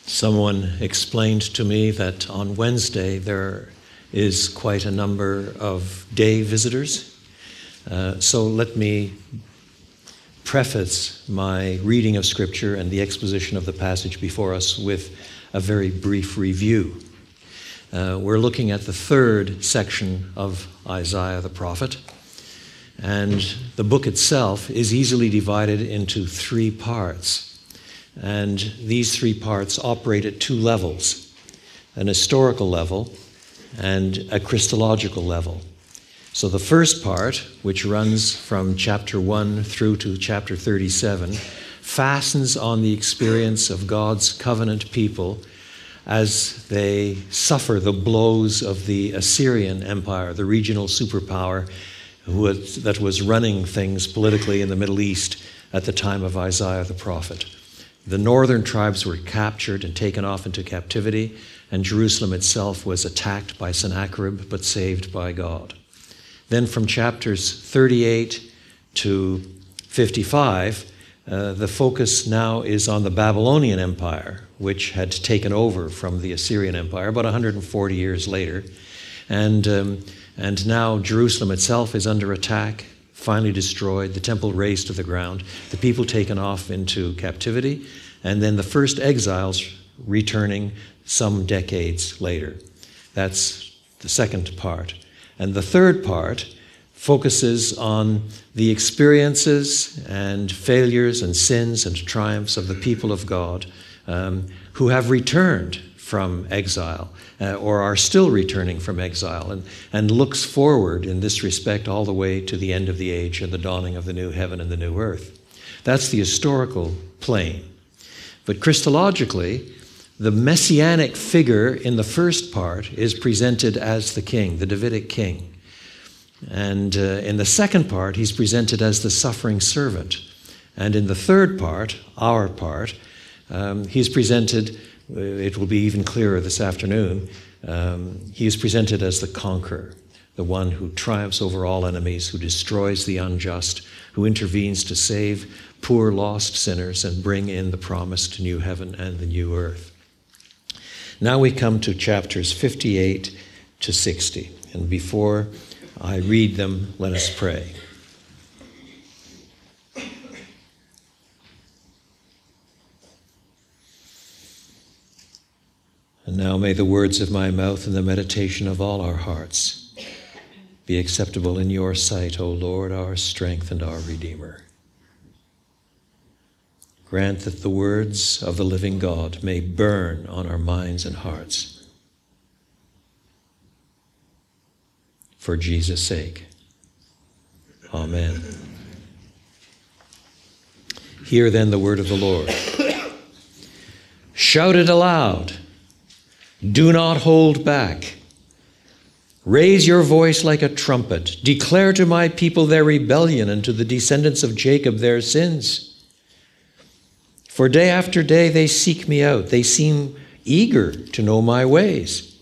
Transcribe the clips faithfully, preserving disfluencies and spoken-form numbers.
Someone explained to me that on Wednesday there is quite a number of day visitors. Uh, so let me preface my reading of Scripture and the exposition of the passage before us with a very brief review. Uh, we're looking at the third section of Isaiah the prophet, and the book itself is easily divided into three parts. And these three parts operate at two levels, an historical level and a Christological level. So the first part, which runs from chapter one through to chapter thirty-seven, fastens on the experience of God's covenant people as they suffer the blows of the Assyrian Empire, the regional superpower who had, that was running things politically in the Middle East at the time of Isaiah the prophet. The northern tribes were captured and taken off into captivity, and Jerusalem itself was attacked by Sennacherib, but saved by God. Then from chapters thirty-eight to fifty-five, uh, the focus now is on the Babylonian Empire, which had taken over from the Assyrian Empire about one hundred forty years later. And, um, and now Jerusalem itself is under attack, finally destroyed, the temple razed to the ground, the people taken off into captivity, and then the first exiles returning some decades later. That's the second part. And the third part focuses on the experiences and failures and sins and triumphs of the people of God um, who have returned from exile uh, or are still returning from exile, and, and looks forward in this respect all the way to the end of the age and the dawning of the new heaven and the new earth. That's the historical plane. But Christologically, the messianic figure in the first part is presented as the king, the Davidic king. And uh, in the second part, he's presented as the suffering servant. And in the third part, our part, um, he's presented, it will be even clearer this afternoon, um, he is presented as the conqueror, the one who triumphs over all enemies, who destroys the unjust, who intervenes to save poor lost sinners and bring in the promised new heaven and the new earth. Now we come to chapters fifty-eight to sixty. And before I read them, let us pray. And now may the words of my mouth and the meditation of all our hearts be acceptable in your sight, O Lord, our strength and our Redeemer. Grant that the words of the living God may burn on our minds and hearts. For Jesus' sake. Amen. Hear then the word of the Lord. Shout it aloud. Do not hold back. Raise your voice like a trumpet. Declare to my people their rebellion, and to the descendants of Jacob their sins. For day after day they seek me out. They seem eager to know my ways,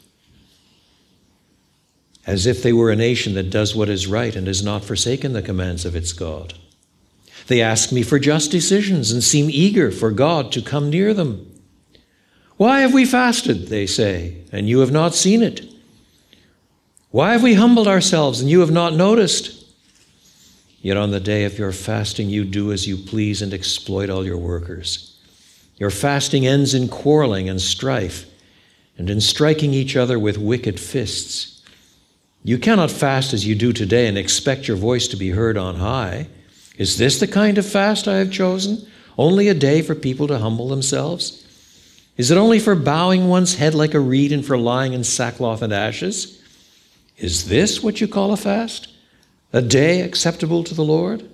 as if they were a nation that does what is right and has not forsaken the commands of its God. They ask me for just decisions and seem eager for God to come near them. Why have we fasted, they say, and you have not seen it? Why have we humbled ourselves and you have not noticed? Yet on the day of your fasting you do as you please and exploit all your workers. Your fasting ends in quarreling and strife, and in striking each other with wicked fists. You cannot fast as you do today and expect your voice to be heard on high. Is this the kind of fast I have chosen? Only a day for people to humble themselves? Is it only for bowing one's head like a reed and for lying in sackcloth and ashes? Is this what you call a fast? A day acceptable to the Lord?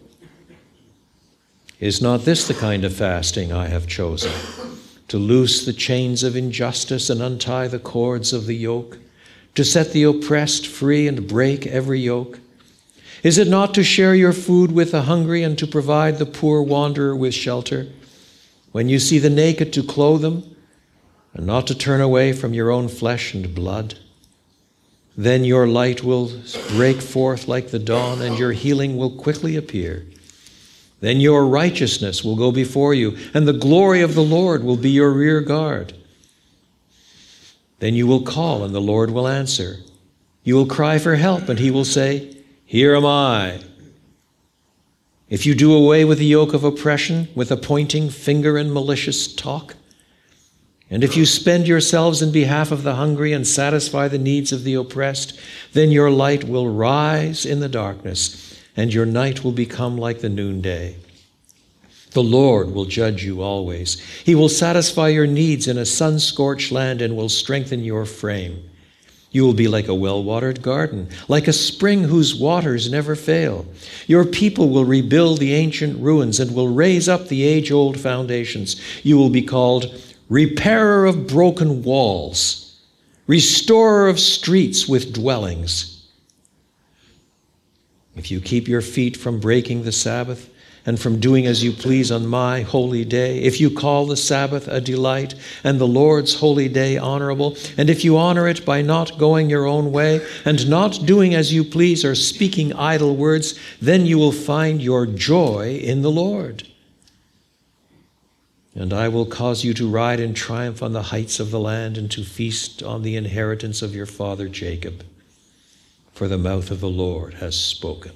Is not this the kind of fasting I have chosen? To loose the chains of injustice and untie the cords of the yoke? To set the oppressed free and break every yoke? Is it not to share your food with the hungry and to provide the poor wanderer with shelter? When you see the naked, to clothe them, and not to turn away from your own flesh and blood? Then your light will break forth like the dawn, and your healing will quickly appear. Then your righteousness will go before you, and the glory of the Lord will be your rear guard. Then you will call, and the Lord will answer. You will cry for help, and he will say, Here am I. If you do away with the yoke of oppression, with a pointing finger and malicious talk, and if you spend yourselves in behalf of the hungry and satisfy the needs of the oppressed, then your light will rise in the darkness, and your night will become like the noonday. The Lord will judge you always. He will satisfy your needs in a sun-scorched land and will strengthen your frame. You will be like a well-watered garden, like a spring whose waters never fail. Your people will rebuild the ancient ruins and will raise up the age-old foundations. You will be called repairer of broken walls, restorer of streets with dwellings. If you keep your feet from breaking the Sabbath and from doing as you please on my holy day, if you call the Sabbath a delight and the Lord's holy day honorable, and if you honor it by not going your own way and not doing as you please or speaking idle words, then you will find your joy in the Lord. And I will cause you to ride in triumph on the heights of the land and to feast on the inheritance of your father Jacob. For the mouth of the Lord has spoken.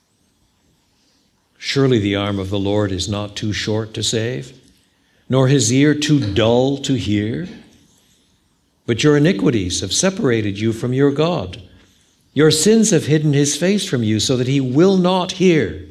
Surely the arm of the Lord is not too short to save, nor his ear too dull to hear. But your iniquities have separated you from your God. Your sins have hidden his face from you so that he will not hear.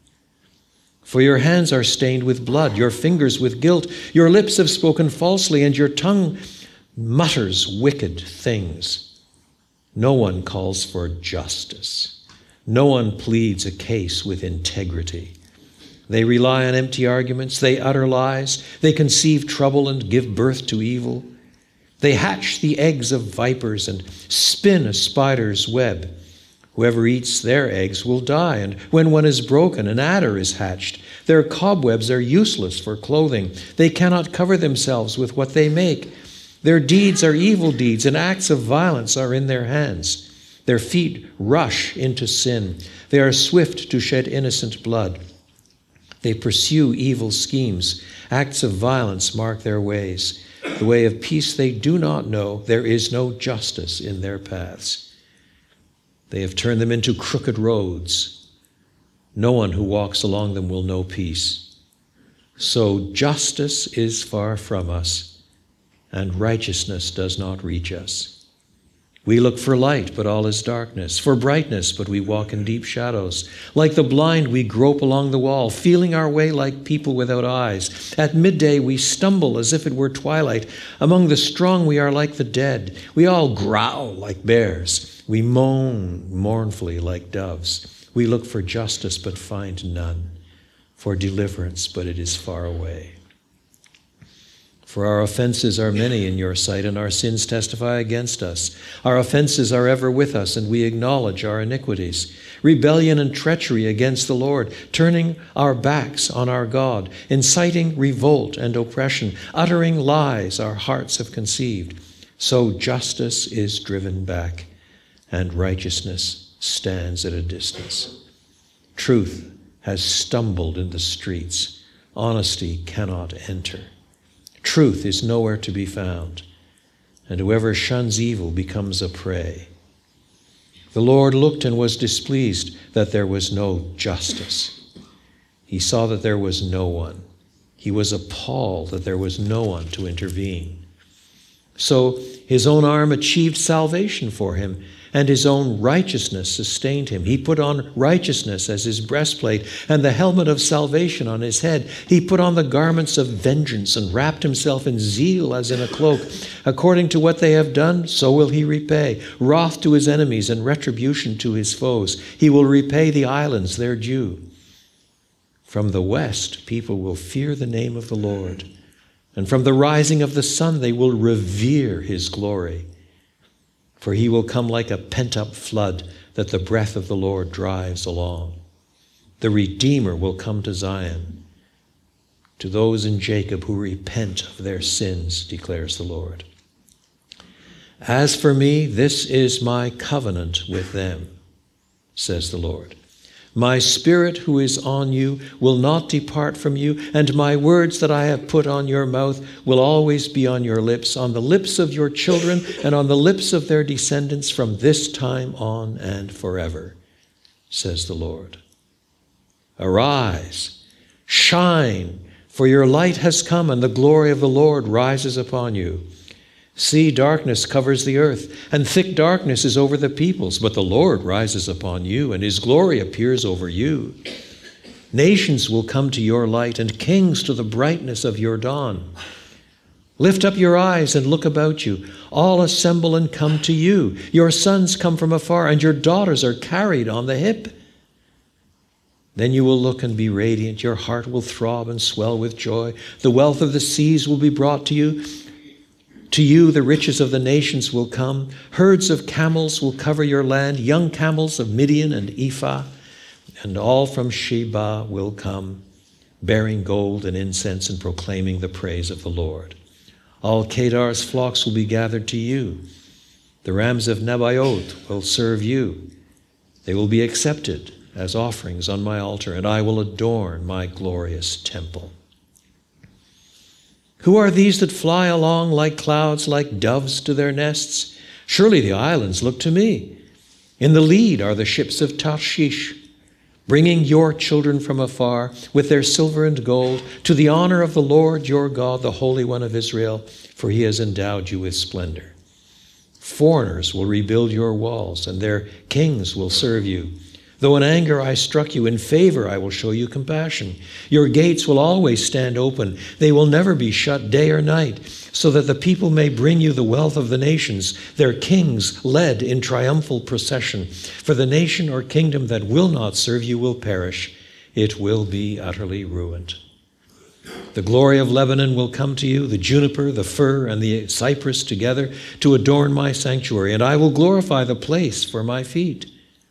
For your hands are stained with blood, your fingers with guilt. Your lips have spoken falsely, and your tongue mutters wicked things. No one calls for justice. No one pleads a case with integrity. They rely on empty arguments. They utter lies. They conceive trouble and give birth to evil. They hatch the eggs of vipers and spin a spider's web. Whoever eats their eggs will die, and when one is broken, an adder is hatched. Their cobwebs are useless for clothing. They cannot cover themselves with what they make. Their deeds are evil deeds, and acts of violence are in their hands. Their feet rush into sin. They are swift to shed innocent blood. They pursue evil schemes. Acts of violence mark their ways. The way of peace they do not know. There is no justice in their paths. They have turned them into crooked roads. No one who walks along them will know peace. So justice is far from us, and righteousness does not reach us. We look for light, but all is darkness, for brightness, but we walk in deep shadows. Like the blind, we grope along the wall, feeling our way like people without eyes. At midday, we stumble as if it were twilight. Among the strong, we are like the dead. We all growl like bears. We moan mournfully like doves. We look for justice, but find none, for deliverance, but it is far away. For our offenses are many in your sight, and our sins testify against us. Our offenses are ever with us, and we acknowledge our iniquities. Rebellion and treachery against the Lord, turning our backs on our God, inciting revolt and oppression, uttering lies our hearts have conceived. So justice is driven back, and righteousness stands at a distance. Truth has stumbled in the streets. Honesty cannot enter. Truth is nowhere to be found, and whoever shuns evil becomes a prey. The Lord looked and was displeased that there was no justice. He saw that there was no one. He was appalled that there was no one to intervene. So his own arm achieved salvation for him, and his own righteousness sustained him. He put on righteousness as his breastplate and the helmet of salvation on his head. He put on the garments of vengeance and wrapped himself in zeal as in a cloak. According to what they have done, so will he repay. Wrath to his enemies and retribution to his foes. He will repay the islands their due. From the west, people will fear the name of the Lord, and from the rising of the sun, they will revere his glory. For he will come like a pent-up flood that the breath of the Lord drives along. The Redeemer will come to Zion, to those in Jacob who repent of their sins, declares the Lord. As for me, this is my covenant with them, says the Lord. My Spirit who is on you will not depart from you, and my words that I have put on your mouth will always be on your lips, on the lips of your children and on the lips of their descendants from this time on and forever, says the Lord. Arise, shine, for your light has come, and the glory of the Lord rises upon you. See, darkness covers the earth, and thick darkness is over the peoples, but the Lord rises upon you, and his glory appears over you. Nations will come to your light, and kings to the brightness of your dawn. Lift up your eyes and look about you. All assemble and come to you. Your sons come from afar, and your daughters are carried on the hip. Then you will look and be radiant. Your heart will throb and swell with joy. The wealth of the seas will be brought to you. To you the riches of the nations will come. Herds of camels will cover your land, young camels of Midian and Ephah, and all from Sheba will come, bearing gold and incense and proclaiming the praise of the Lord. All Kedar's flocks will be gathered to you. The rams of Nebaioth will serve you. They will be accepted as offerings on my altar, and I will adorn my glorious temple. Who are these that fly along like clouds, like doves to their nests? Surely the islands look to me. In the lead are the ships of Tarshish, bringing your children from afar with their silver and gold, to the honor of the Lord your God, the Holy One of Israel, for he has endowed you with splendor. Foreigners will rebuild your walls, and their kings will serve you. Though in anger I struck you, in favor I will show you compassion. Your gates will always stand open. They will never be shut day or night, so that the people may bring you the wealth of the nations, their kings led in triumphal procession. For the nation or kingdom that will not serve you will perish. It will be utterly ruined. The glory of Lebanon will come to you, the juniper, the fir, and the cypress together to adorn my sanctuary, and I will glorify the place for my feet.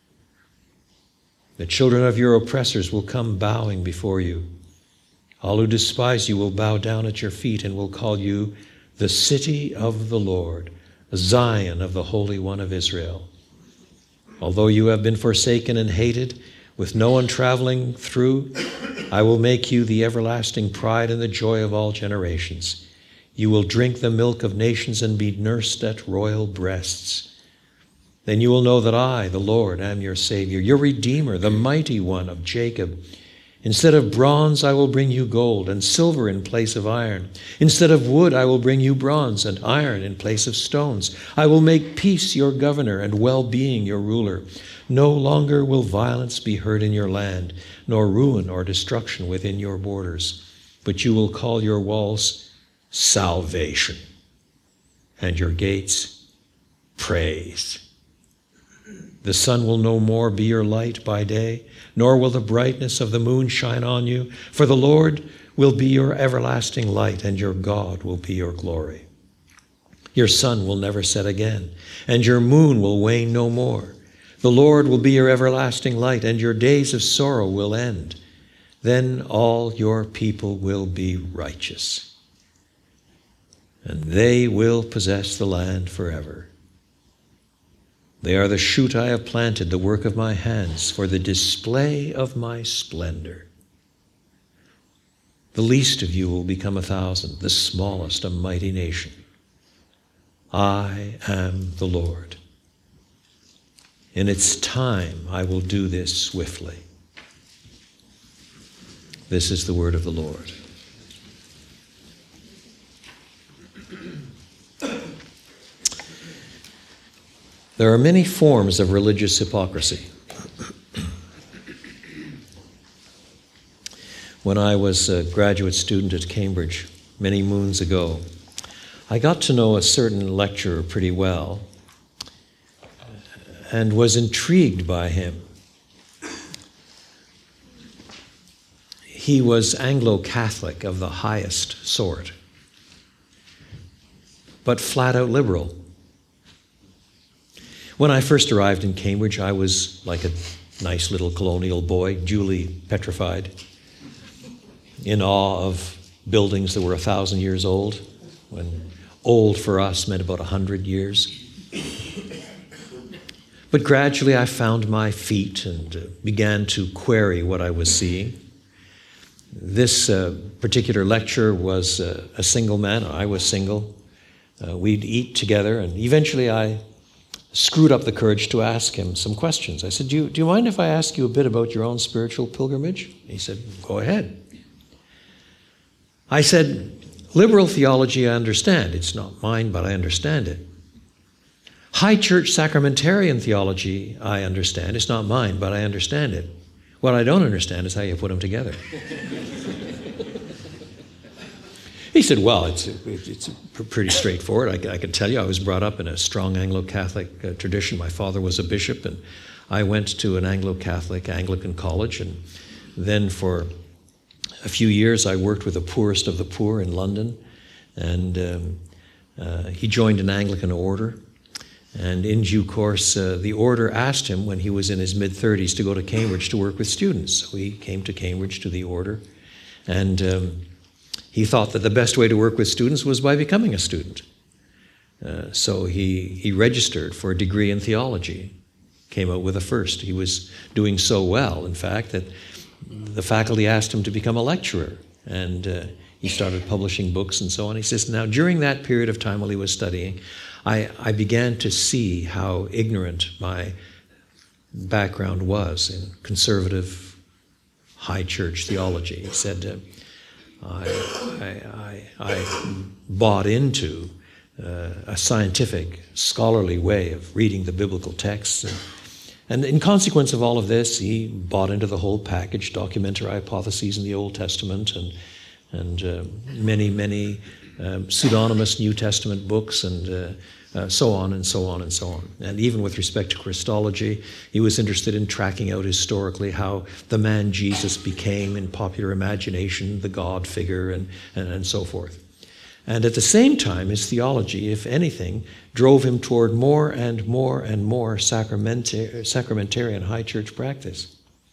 The children of your oppressors will come bowing before you. All who despise you will bow down at your feet and will call you the city of the Lord, Zion of the Holy One of Israel. Although you have been forsaken and hated, with no one traveling through, I will make you the everlasting pride and the joy of all generations. You will drink the milk of nations and be nursed at royal breasts. Then you will know that I, the Lord, am your Savior, your Redeemer, the mighty one of Jacob. Instead of bronze, I will bring you gold, and silver in place of iron. Instead of wood, I will bring you bronze, and iron in place of stones. I will make peace your governor, and well-being your ruler. No longer will violence be heard in your land, nor ruin or destruction within your borders. But you will call your walls salvation, and your gates praise. The sun will no more be your light by day, nor will the brightness of the moon shine on you, for the Lord will be your everlasting light, and your God will be your glory. Your sun will never set again, and your moon will wane no more. The Lord will be your everlasting light, and your days of sorrow will end. Then all your people will be righteous, and they will possess the land forever. They are the shoot I have planted, the work of my hands, for the display of my splendor. The least of you will become a thousand, the smallest a mighty nation. I am the Lord. In its time I will do this swiftly. This is the word of the Lord. There are many forms of religious hypocrisy. When I was a graduate student at Cambridge many moons ago, I got to know a certain lecturer pretty well and was intrigued by him. He was Anglo-Catholic of the highest sort, but flat-out liberal. When I first arrived in Cambridge, I was like a nice little colonial boy, duly petrified, in awe of buildings that were a thousand years old, when old for us meant about a hundred years. But gradually I found my feet and uh, began to query what I was seeing. This uh, particular lecturer was uh, a single man. I was single. Uh, we'd eat together, and eventually I screwed up the courage to ask him some questions. I said, do you, do you mind if I ask you a bit about your own spiritual pilgrimage? He said, go ahead. I said, liberal theology I understand. It's not mine, but I understand it. High church sacramentarian theology I understand. It's not mine, but I understand it. What I don't understand is how you put them together. He said, well, it's, it's pretty straightforward. I, I can tell you, I was brought up in a strong Anglo-Catholic uh, tradition. My father was a bishop, and I went to an Anglo-Catholic Anglican college, and then for a few years I worked with the poorest of the poor in London, and um, uh, he joined an Anglican order. And in due course, uh, the order asked him when he was in his mid-thirties to go to Cambridge to work with students. So he came to Cambridge to the order, and um, he thought that the best way to work with students was by becoming a student. Uh, so he, he registered for a degree in theology, came out with a first. He was doing so well, in fact, that the faculty asked him to become a lecturer, and uh, he started publishing books and so on. He says, now, during that period of time while he was studying, I, I began to see how ignorant my background was in conservative high church theology. He said, uh, I, I, I, I bought into uh, a scientific, scholarly way of reading the biblical texts. And, and in consequence of all of this, he bought into the whole package, documentary hypotheses in the Old Testament, and, and uh, many, many um, pseudonymous New Testament books, and uh, Uh, so on and so on and so on. And even with respect to Christology, he was interested in tracking out historically how the man Jesus became in popular imagination the God figure, and, and, and so forth. And at the same time, his theology, if anything, drove him toward more and more and more sacramenta- sacramentarian high church practice.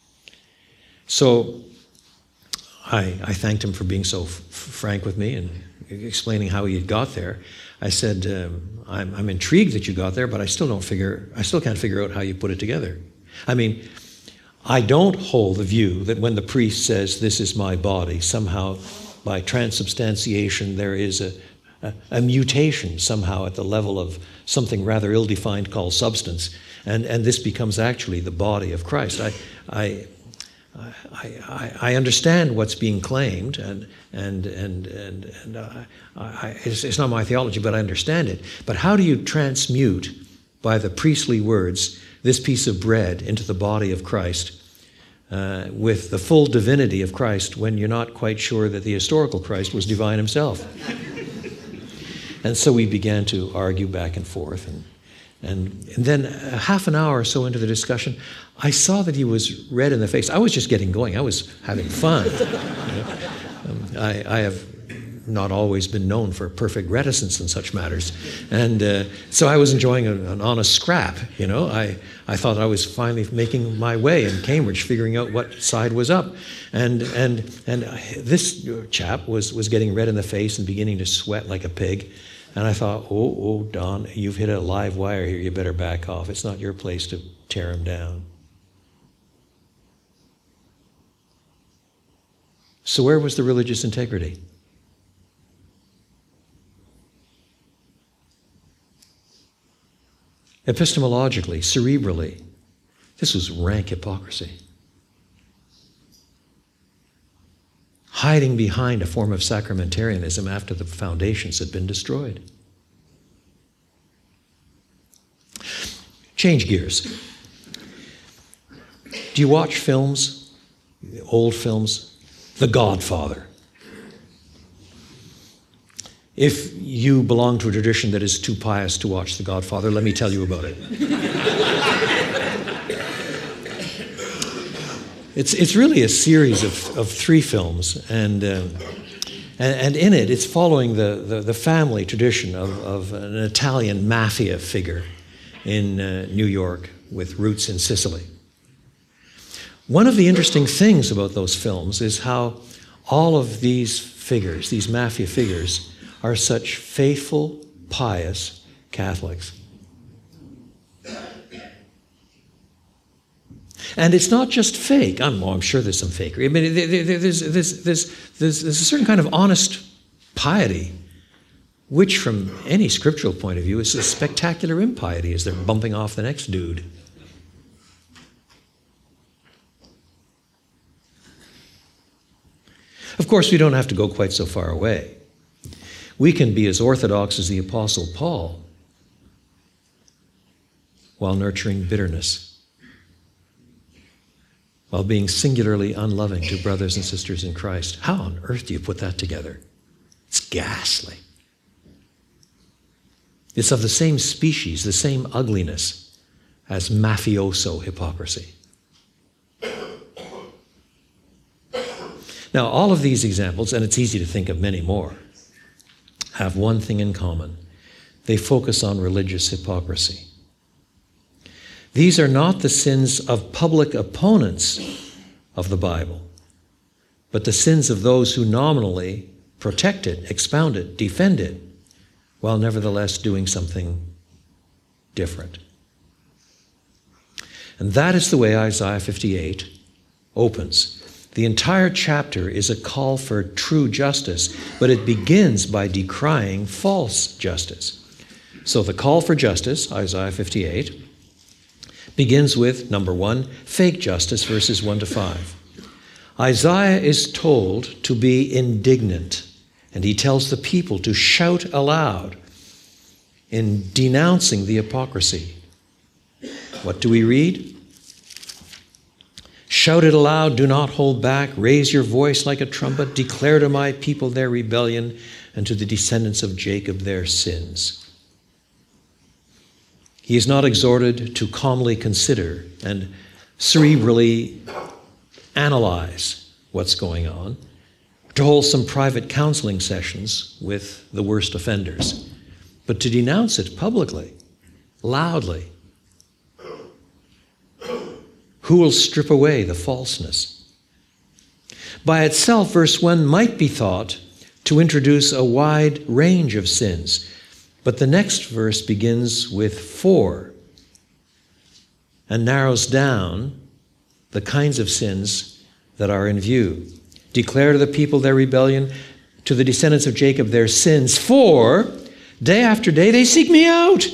So I, I thanked him for being so f- frank with me and explaining how he had got there. I said, um, I'm, I'm intrigued that you got there, but I still don't figure, I still can't figure out how you put it together. I mean, I don't hold the view that when the priest says, this is my body, somehow by transubstantiation there is a, a, a mutation somehow at the level of something rather ill-defined called substance, and, and this becomes actually the body of Christ. I, I, I, I, I understand what's being claimed, and and and and, and I, I, it's, it's not my theology, but I understand it. But how do you transmute, by the priestly words, this piece of bread into the body of Christ uh, with the full divinity of Christ, when you're not quite sure that the historical Christ was divine himself? And so we began to argue back and forth, and. And, and then a half an hour or so into the discussion, I saw that he was red in the face. I was just getting going. I was having fun. You know? um, I, I have not always been known for perfect reticence in such matters. And uh, so I was enjoying a, an honest scrap. You know, I, I thought I was finally making my way in Cambridge, figuring out what side was up. And, and, and this chap was, was getting red in the face and beginning to sweat like a pig. And I thought, oh, oh, Don, you've hit a live wire here. You better back off. It's not your place to tear him down. So where was the religious integrity? Epistemologically, cerebrally, this was rank hypocrisy. Hiding behind a form of sacramentarianism after the foundations had been destroyed. Change gears. Do you watch films, old films? The Godfather. If you belong to a tradition that is too pious to watch The Godfather, let me tell you about it. It's it's really a series of, of three films, and, um, and and in it, it's following the, the, the family tradition of, of an Italian mafia figure in uh, New York with roots in Sicily. One of the interesting things about those films is how all of these figures, these mafia figures, are such faithful, pious Catholics. And it's not just fake. I'm, well, I'm sure there's some fakery. I mean, there's, there's, there's, there's, there's a certain kind of honest piety, which from any scriptural point of view is a spectacular impiety as they're bumping off the next dude. Of course, we don't have to go quite so far away. We can be as orthodox as the Apostle Paul while nurturing bitterness, while being singularly unloving to brothers and sisters in Christ. How on earth do you put that together? It's ghastly. It's of the same species, the same ugliness as mafioso hypocrisy. Now, all of these examples, and it's easy to think of many more, have one thing in common. They focus on religious hypocrisy. These are not the sins of public opponents of the Bible, but the sins of those who nominally protect it, expound it, defend it, while nevertheless doing something different. And that is the way Isaiah fifty-eight opens. The entire chapter is a call for true justice, but it begins by decrying false justice. So the call for justice, Isaiah fifty-eight, begins with, number one, fake justice, verses one to five. Isaiah is told to be indignant, and he tells the people to shout aloud in denouncing the hypocrisy. What do we read? Shout it aloud, do not hold back, raise your voice like a trumpet, declare to my people their rebellion, and to the descendants of Jacob their sins. He is not exhorted to calmly consider and cerebrally analyze what's going on, to hold some private counseling sessions with the worst offenders, but to denounce it publicly, loudly. Who will strip away the falseness? By itself, verse one might be thought to introduce a wide range of sins, but the next verse begins with for and narrows down the kinds of sins that are in view. Declare to the people their rebellion, to the descendants of Jacob their sins, for day after day they seek me out.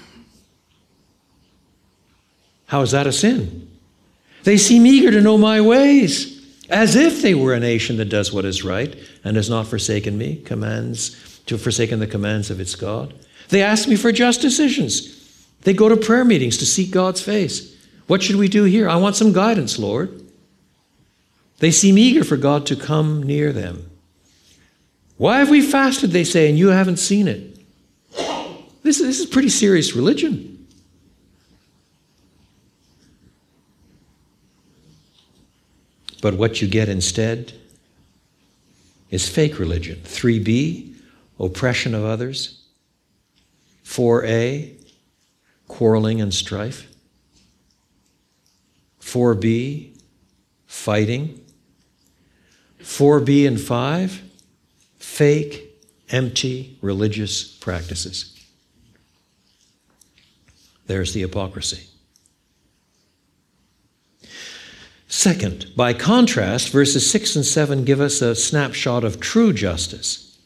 How is that a sin? They seem eager to know my ways, as if they were a nation that does what is right and has not forsaken me, commands, to forsaken the commands of its God. They ask me for just decisions. They go to prayer meetings to seek God's face. What should we do here? I want some guidance, Lord. They seem eager for God to come near them. Why have we fasted, they say, and you haven't seen it? This, this is pretty serious religion. But what you get instead is fake religion. three B, oppression of others. four A, quarreling and strife. four B, fighting. four B and five, fake, empty religious practices. There's the hypocrisy. Second, by contrast, verses six and seven give us a snapshot of true justice.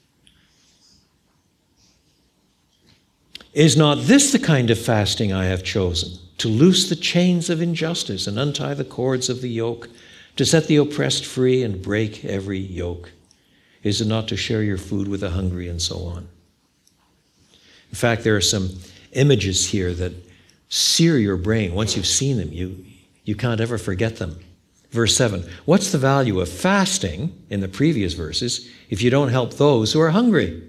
Is not this the kind of fasting I have chosen, to loose the chains of injustice and untie the cords of the yoke, to set the oppressed free and break every yoke? Is it not to share your food with the hungry, and so on? In fact, there are some images here that sear your brain. Once you've seen them, you, you can't ever forget them. Verse seven, what's the value of fasting in the previous verses if you don't help those who are hungry?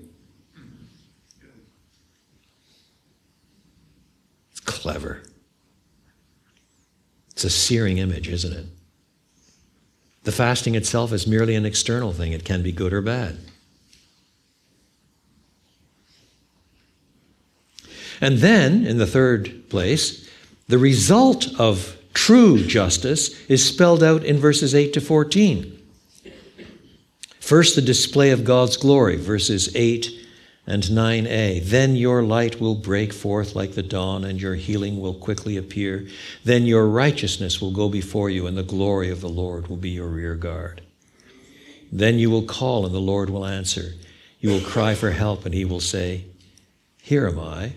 It's clever. It's a searing image, isn't it? The fasting itself is merely an external thing. It can be good or bad. And then, in the third place, the result of true justice is spelled out in verses eight to fourteen. First, the display of God's glory, verses eight And nine a, then your light will break forth like the dawn, and your healing will quickly appear. Then your righteousness will go before you, and the glory of the Lord will be your rear guard. Then you will call, and the Lord will answer. You will cry for help, and he will say, here am I.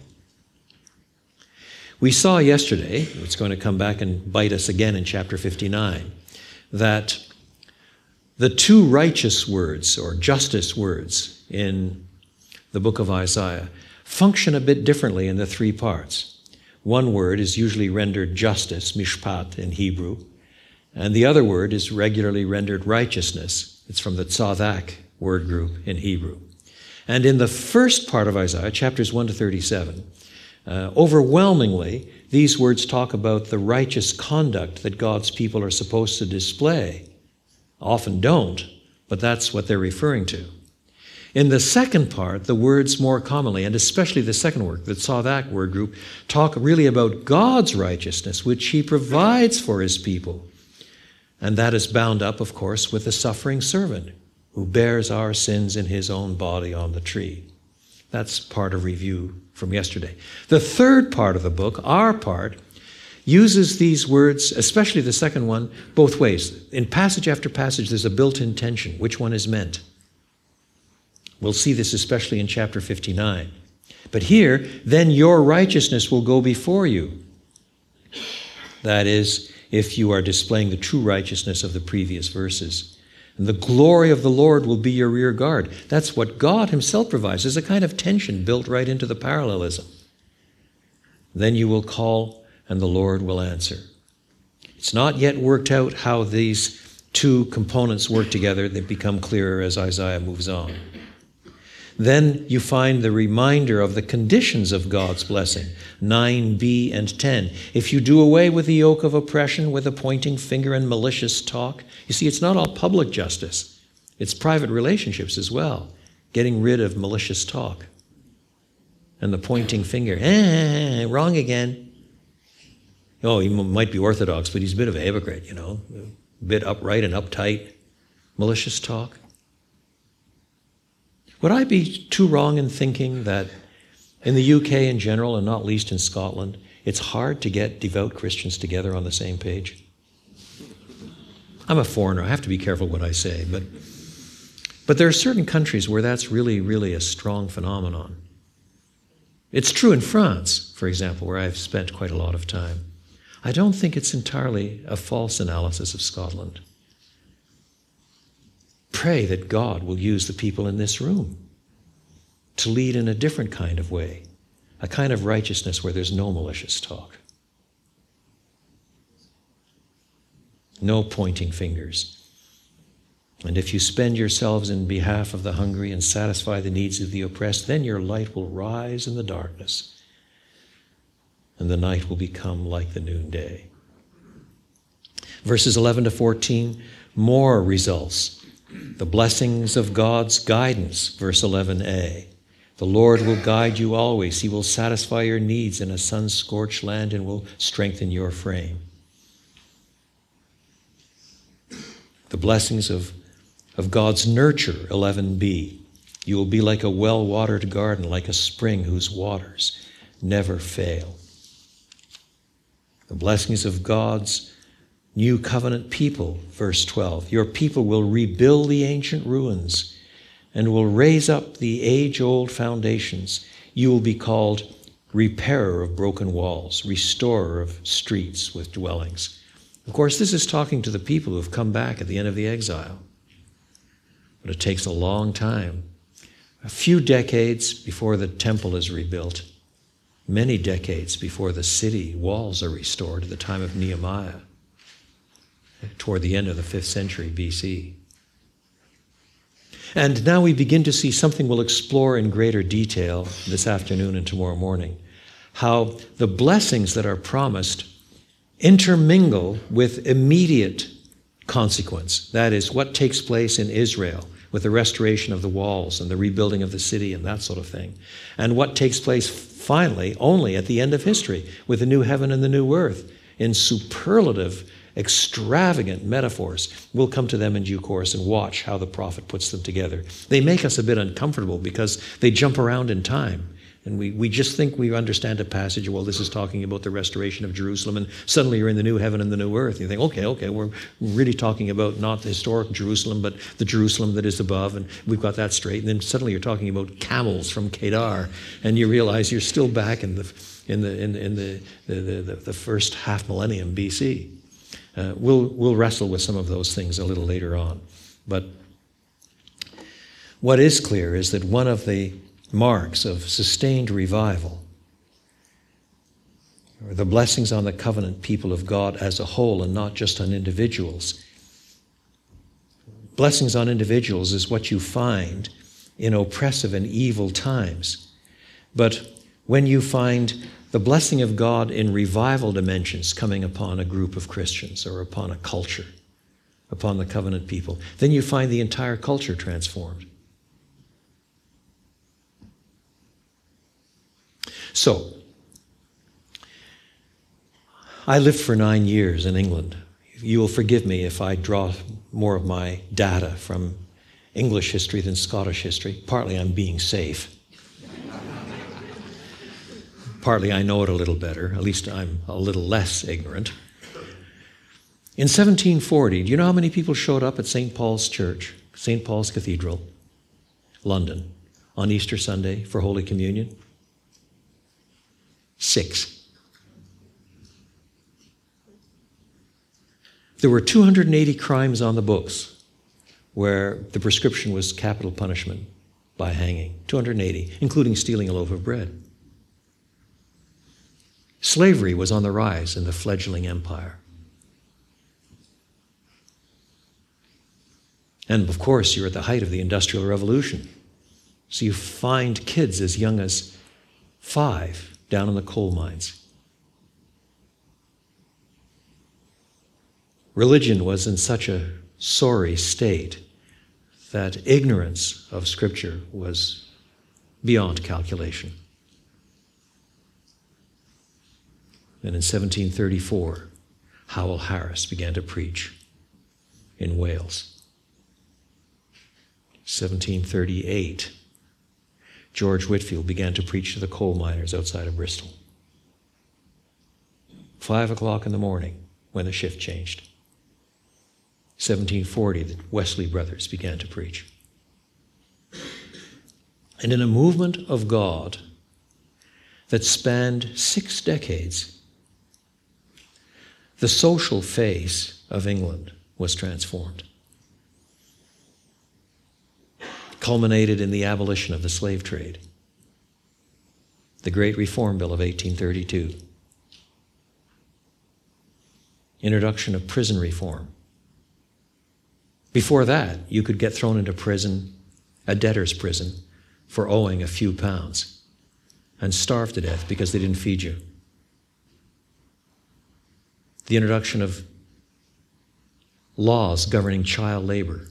We saw yesterday, it's going to come back and bite us again in chapter fifty-nine, that the two righteous words, or justice words, in the book of Isaiah function a bit differently in the three parts. One word is usually rendered justice, mishpat in Hebrew, and the other word is regularly rendered righteousness. It's from the tzadak word group in Hebrew. And in the first part of Isaiah, chapters one to thirty-seven, uh, overwhelmingly, these words talk about the righteous conduct that God's people are supposed to display. Often don't, but that's what they're referring to. In the second part, the words more commonly, and especially the second word, the tzadak word group, talk really about God's righteousness, which he provides for his people. And that is bound up, of course, with the suffering servant who bears our sins in his own body on the tree. That's part of review from yesterday. The third part of the book, our part, uses these words, especially the second one, both ways. In passage after passage, there's a built-in tension. Which one is meant? We'll see this especially in chapter fifty-nine. But here, then your righteousness will go before you. That is, if you are displaying the true righteousness of the previous verses. And the glory of the Lord will be your rear guard. That's what God himself provides. There's a kind of tension built right into the parallelism. Then you will call, and the Lord will answer. It's not yet worked out how these two components work together. They become clearer as Isaiah moves on. Then you find the reminder of the conditions of God's blessing, nine b and ten. If you do away with the yoke of oppression, with a pointing finger and malicious talk. You see, it's not all public justice. It's private relationships as well, getting rid of malicious talk. And the pointing finger, eh, wrong again. Oh, he might be orthodox, but he's a bit of a hypocrite, you know, a bit upright and uptight, malicious talk. Would I be too wrong in thinking that in the U K in general, and not least in Scotland, it's hard to get devout Christians together on the same page? I'm a foreigner. I have to be careful what I say. But, but there are certain countries where that's really, really a strong phenomenon. It's true in France, for example, where I've spent quite a lot of time. I don't think it's entirely a false analysis of Scotland. Pray that God will use the people in this room to lead in a different kind of way, a kind of righteousness where there's no malicious talk, no pointing fingers. And if you spend yourselves in behalf of the hungry and satisfy the needs of the oppressed, then your light will rise in the darkness, and the night will become like the noonday. Verses eleven to fourteen, more results. The blessings of God's guidance, verse eleven a. The Lord will guide you always. He will satisfy your needs in a sun-scorched land and will strengthen your frame. The blessings of, of God's nurture, eleven b. You will be like a well-watered garden, like a spring whose waters never fail. The blessings of God's new covenant people, verse twelve. Your people will rebuild the ancient ruins and will raise up the age-old foundations. You will be called repairer of broken walls, restorer of streets with dwellings. Of course, this is talking to the people who have come back at the end of the exile. But it takes a long time. A few decades before the temple is rebuilt. Many decades before the city walls are restored at the time of Nehemiah, toward the end of the fifth century B C. And now we begin to see something we'll explore in greater detail this afternoon and tomorrow morning, how the blessings that are promised intermingle with immediate consequence. That is, what takes place in Israel with the restoration of the walls and the rebuilding of the city and that sort of thing, and what takes place finally only at the end of history with the new heaven and the new earth in superlative extravagant metaphors. We'll come to them in due course and watch how the prophet puts them together. They make us a bit uncomfortable because they jump around in time. And we, we just think we understand a passage, well, this is talking about the restoration of Jerusalem, and suddenly you're in the new heaven and the new earth. You think, okay, okay, we're really talking about not the historic Jerusalem, but the Jerusalem that is above, and we've got that straight. And then suddenly you're talking about camels from Kedar, and you realize you're still back in the in the in, in the, the, the, the first half millennium B C. Uh, we'll we'll wrestle with some of those things a little later on. But what is clear is that one of the marks of sustained revival, or the blessings on the covenant people of God as a whole and not just on individuals. Blessings on individuals is what you find in oppressive and evil times. But when you find the blessing of God in revival dimensions coming upon a group of Christians or upon a culture, upon the covenant people, then you find the entire culture transformed. So, I lived for nine years in England. You will forgive me if I draw more of my data from English history than Scottish history. Partly I'm being safe. Partly I know it a little better. At least I'm a little less ignorant. In seventeen forty, do you know how many people showed up at Saint Paul's Church, Saint Paul's Cathedral, London, on Easter Sunday for Holy Communion? Six. There were two hundred eighty crimes on the books where the prescription was capital punishment by hanging. two hundred eighty, including stealing a loaf of bread. Slavery was on the rise in the fledgling empire. And of course, you're at the height of the Industrial Revolution. So you find kids as young as five down in the coal mines. Religion was in such a sorry state that ignorance of Scripture was beyond calculation. And in seventeen thirty-four, Howell Harris began to preach in Wales. seventeen thirty-eight, George Whitefield began to preach to the coal miners outside of Bristol. Five o'clock in the morning when the shift changed. seventeen forty, the Wesley brothers began to preach. And in a movement of God that spanned six decades, the social face of England was transformed. Culminated in the abolition of the slave trade, the Great Reform Bill of eighteen thirty-two, introduction of prison reform. Before that, you could get thrown into prison, a debtor's prison, for owing a few pounds and starve to death because they didn't feed you. The introduction of laws governing child labor.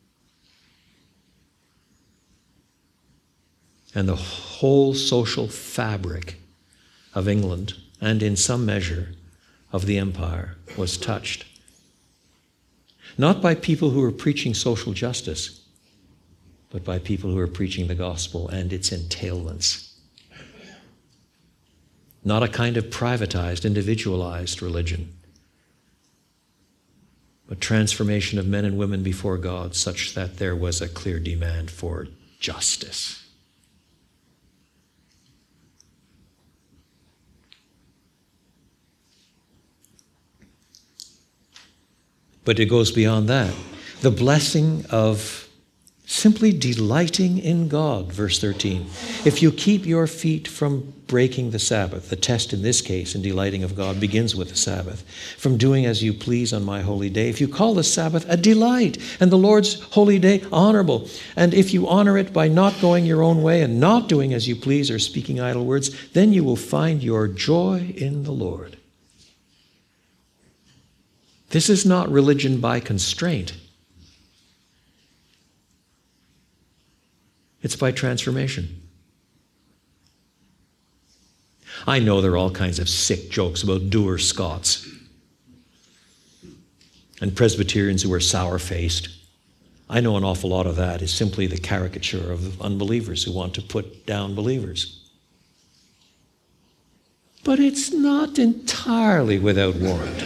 And the whole social fabric of England, and in some measure of the empire, was touched. Not by people who were preaching social justice, but by people who were preaching the gospel and its entailments. Not a kind of privatized, individualized religion, but transformation of men and women before God such that there was a clear demand for justice. But it goes beyond that. The blessing of simply delighting in God, verse thirteen. If you keep your feet from breaking the Sabbath, the test in this case in delighting of God begins with the Sabbath, from doing as you please on my holy day. If you call the Sabbath a delight and the Lord's holy day honorable, and if you honor it by not going your own way and not doing as you please or speaking idle words, then you will find your joy in the Lord. This is not religion by constraint. It's by transformation. I know there are all kinds of sick jokes about doer Scots. and Presbyterians who are sour-faced. I know an awful lot of that is simply the caricature of unbelievers who want to put down believers. But it's not entirely without warrant.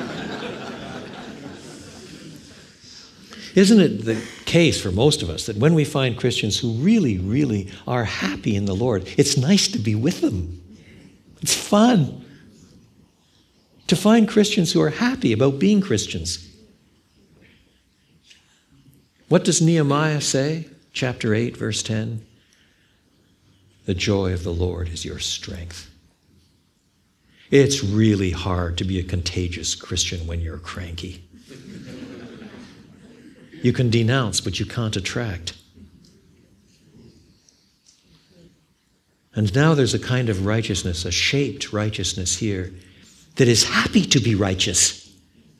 Isn't it the case for most of us that when we find Christians who really, really are happy in the Lord, it's nice to be with them? It's fun to find Christians who are happy about being Christians. What does Nehemiah say? Chapter eight, verse ten. The joy of the Lord is your strength. It's really hard to be a contagious Christian when you're cranky. You can denounce, but you can't attract. And now there's a kind of righteousness, a shaped righteousness here, that is happy to be righteous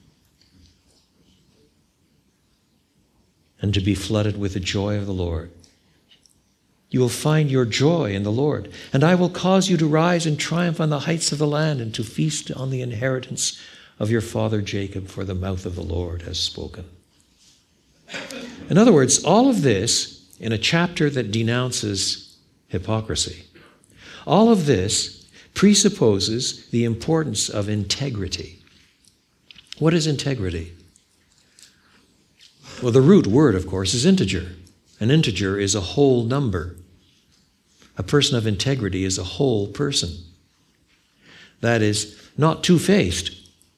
and to be flooded with the joy of the Lord. You will find your joy in the Lord, and I will cause you to rise in triumph on the heights of the land and to feast on the inheritance of your father Jacob, for the mouth of the Lord has spoken. In other words, all of this in a chapter that denounces hypocrisy. All of this presupposes the importance of integrity. What is integrity? Well, the root word, of course, is integer. An integer is a whole number. A person of integrity is a whole person. That is, not two-faced,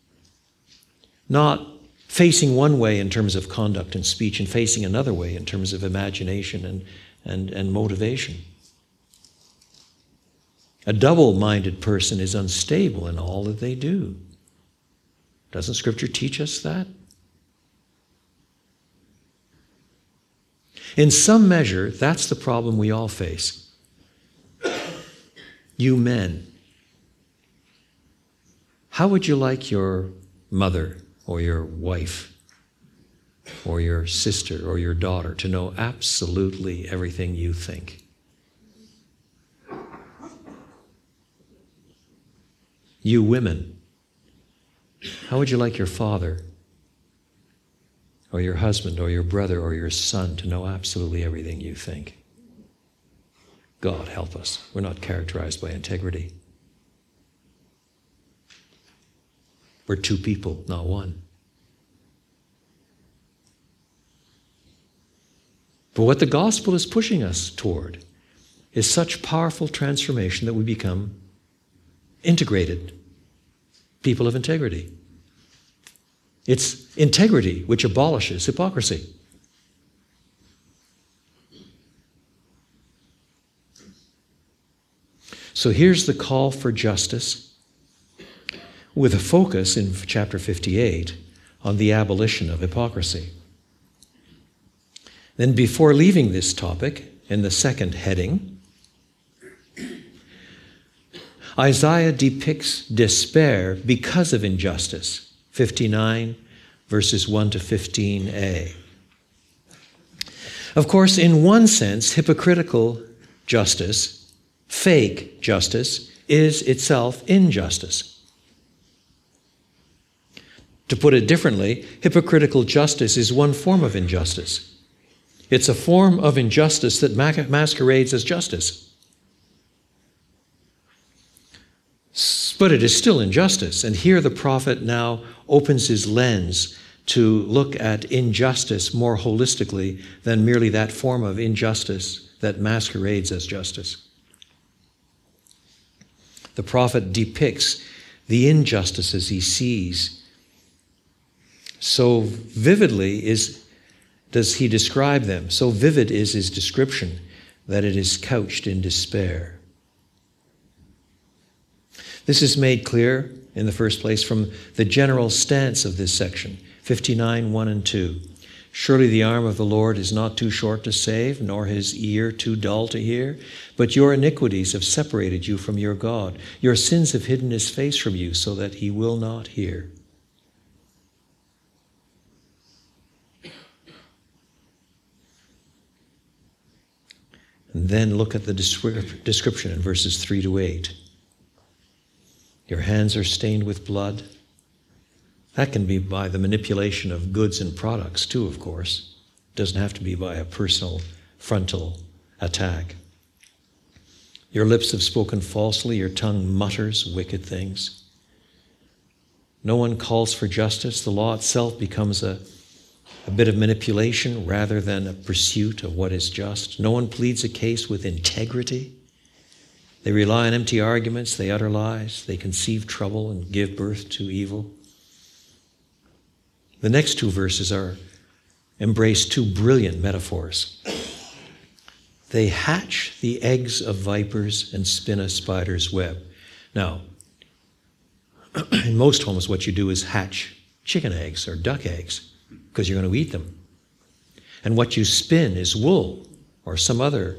not facing one way in terms of conduct and speech and facing another way in terms of imagination and, and, and motivation. A double-minded person is unstable in all that they do. Doesn't Scripture teach us that? In some measure, that's the problem we all face. You men, how would you like your mother or your wife or your sister or your daughter to know absolutely everything you think? You women, how would you like your father or your husband or your brother or your son to know absolutely everything you think? God help us. We're not characterized by integrity. We're two people, not one. But what the gospel is pushing us toward is such powerful transformation that we become integrated people of integrity. It's integrity which abolishes hypocrisy. So here's the call for justice with a focus in chapter fifty-eight on the abolition of hypocrisy. Then before leaving this topic, in the second heading, Isaiah depicts despair because of injustice. fifty-nine, verses one to fifteen a. Of course, in one sense, hypocritical justice, fake justice, is itself injustice. To put it differently, hypocritical justice is one form of injustice. It's a form of injustice that masquerades as justice. But it is still injustice. And here the prophet now opens his lens to look at injustice more holistically than merely that form of injustice that masquerades as justice. The prophet depicts the injustices he sees. So vividly is, does he describe them. So vivid is his description that it is couched in despair. This is made clear, in the first place, from the general stance of this section, fifty-nine, one and two. Surely the arm of the Lord is not too short to save, nor his ear too dull to hear. But your iniquities have separated you from your God. Your sins have hidden his face from you, so that he will not hear. And then look at the description in verses three to eight. Your hands are stained with blood. That can be by the manipulation of goods and products too, of course. It doesn't have to be by a personal frontal attack. Your lips have spoken falsely, your tongue mutters wicked things. No one calls for justice. The law itself becomes a, a bit of manipulation rather than a pursuit of what is just. No one pleads a case with integrity. They rely on empty arguments, they utter lies, they conceive trouble and give birth to evil. The next two verses are embrace two brilliant metaphors. They hatch the eggs of vipers and spin a spider's web. Now, in most homes what you do is hatch chicken eggs or duck eggs because you're going to eat them. And what you spin is wool or some other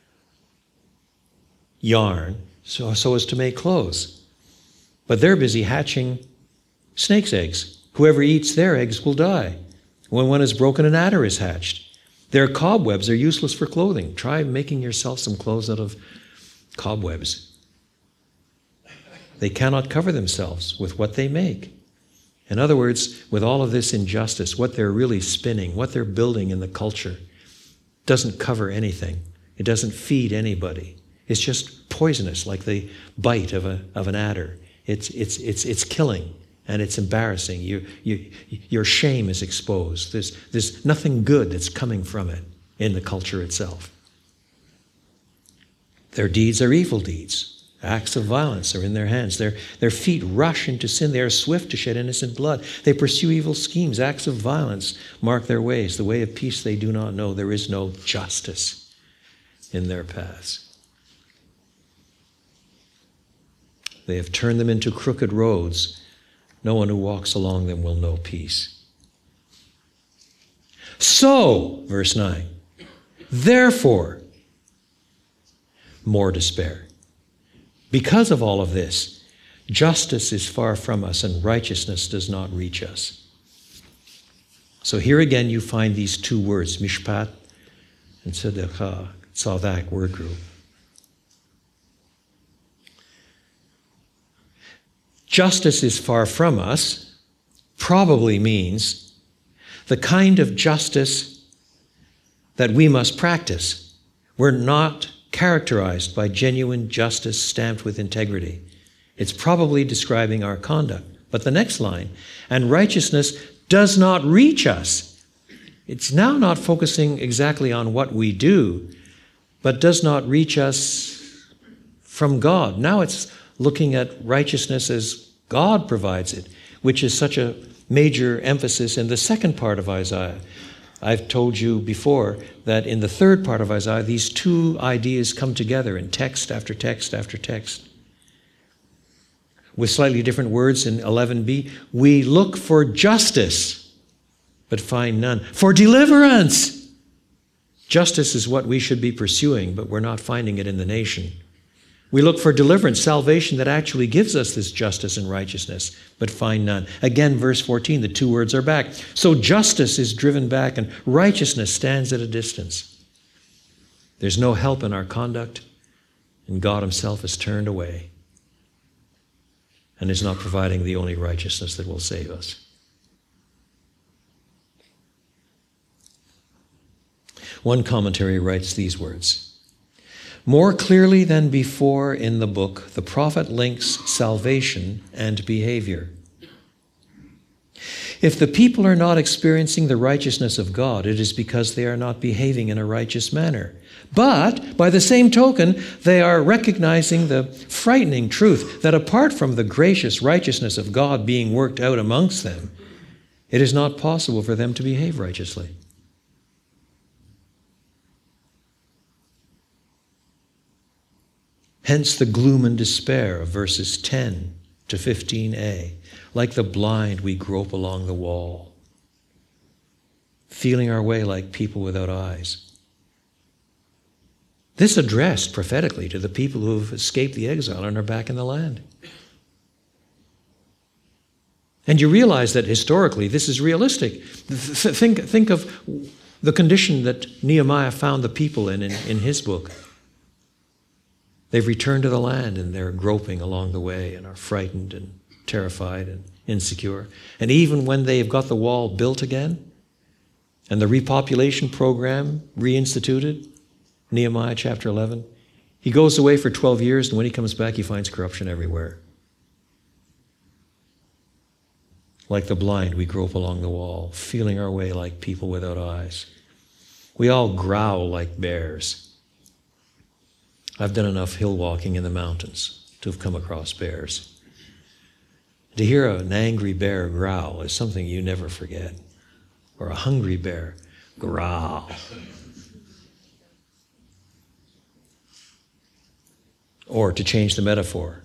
yarn so, so as to make clothes. But they're busy hatching snake's eggs. Whoever eats their eggs will die. When one is broken, an adder is hatched. Their cobwebs are useless for clothing. Try making yourself some clothes out of cobwebs. They cannot cover themselves with what they make. In other words, with all of this injustice, what they're really spinning, what they're building in the culture, doesn't cover anything. It doesn't feed anybody. It's just poisonous, like the bite of a of an adder. It's it's it's it's killing. And it's embarrassing. You, you, your shame is exposed. There's, there's nothing good that's coming from it in the culture itself. Their deeds are evil deeds. Acts of violence are in their hands. Their, their feet rush into sin. They are swift to shed innocent blood. They pursue evil schemes. Acts of violence mark their ways. The way of peace they do not know. There is no justice in their paths. They have turned them into crooked roads. No one who walks along them will know peace. So, verse nine, therefore, more despair. Because of all of this, justice is far from us and righteousness does not reach us. So here again you find these two words, mishpat and tzedakah, tzadak word group. Justice is far from us probably means the kind of justice that we must practice. We're not characterized by genuine justice stamped with integrity. It's probably describing our conduct. But the next line, and righteousness does not reach us. It's now not focusing exactly on what we do, but does not reach us from God. Now it's looking at righteousness as God provides it, which is such a major emphasis in the second part of Isaiah. I've told you before that in the third part of Isaiah, these two ideas come together in text after text after text. With slightly different words in eleven b, we look for justice, but find none. For deliverance! Justice is what we should be pursuing, but we're not finding it in the nation. We look for deliverance, salvation that actually gives us this justice and righteousness, but find none. Again, verse fourteen, the two words are back. So justice is driven back and righteousness stands at a distance. There's no help in our conduct, and God himself is turned away and is not providing the only righteousness that will save us. One commentary writes these words: more clearly than before in the book, the prophet links salvation and behavior. If the people are not experiencing the righteousness of God, it is because they are not behaving in a righteous manner. But, by the same token, they are recognizing the frightening truth that apart from the gracious righteousness of God being worked out amongst them, it is not possible for them to behave righteously. Hence the gloom and despair of verses ten to fifteen a. Like the blind, we grope along the wall, feeling our way like people without eyes. This addressed prophetically to the people who have escaped the exile and are back in the land. And you realize that historically this is realistic. Think, think of the condition that Nehemiah found the people in, in in his book. They've returned to the land and they're groping along the way and are frightened and terrified and insecure. And even when they've got the wall built again and the repopulation program reinstituted, Nehemiah chapter eleven, he goes away for twelve years, and when he comes back, he finds corruption everywhere. Like the blind, we grope along the wall, feeling our way like people without eyes. We all growl like bears. I've done enough hill walking in the mountains to have come across bears. To hear an angry bear growl is something you never forget. Or a hungry bear growl. Or to change the metaphor,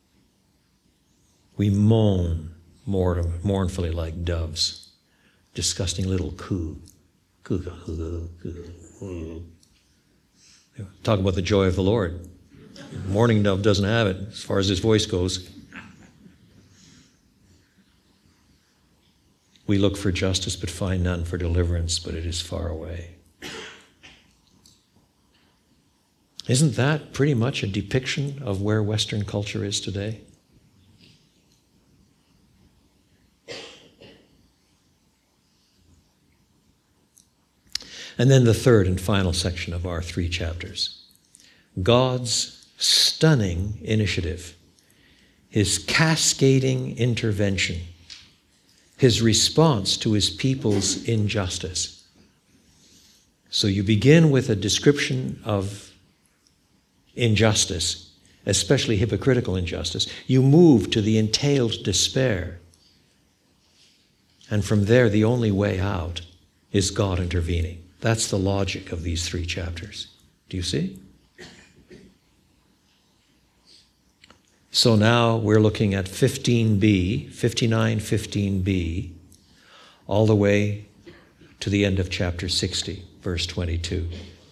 we moan mournfully like doves. Disgusting little coo. Coo, coo, coo, coo. Talk about the joy of the Lord. Mourning dove doesn't have it as far as his voice goes. We look for justice but find none, for deliverance, but it is far away. Isn't that pretty much a depiction of where Western culture is today? And then the third and final section of our three chapters. God's stunning initiative, his cascading intervention, his response to his people's injustice. So you begin with a description of injustice, especially hypocritical injustice. You move to the entailed despair. And from there, the only way out is God intervening. That's the logic of these three chapters. Do you see? So now we're looking at fifteen b, fifty-nine fifteen b, all the way to the end of chapter sixty, verse twenty-two.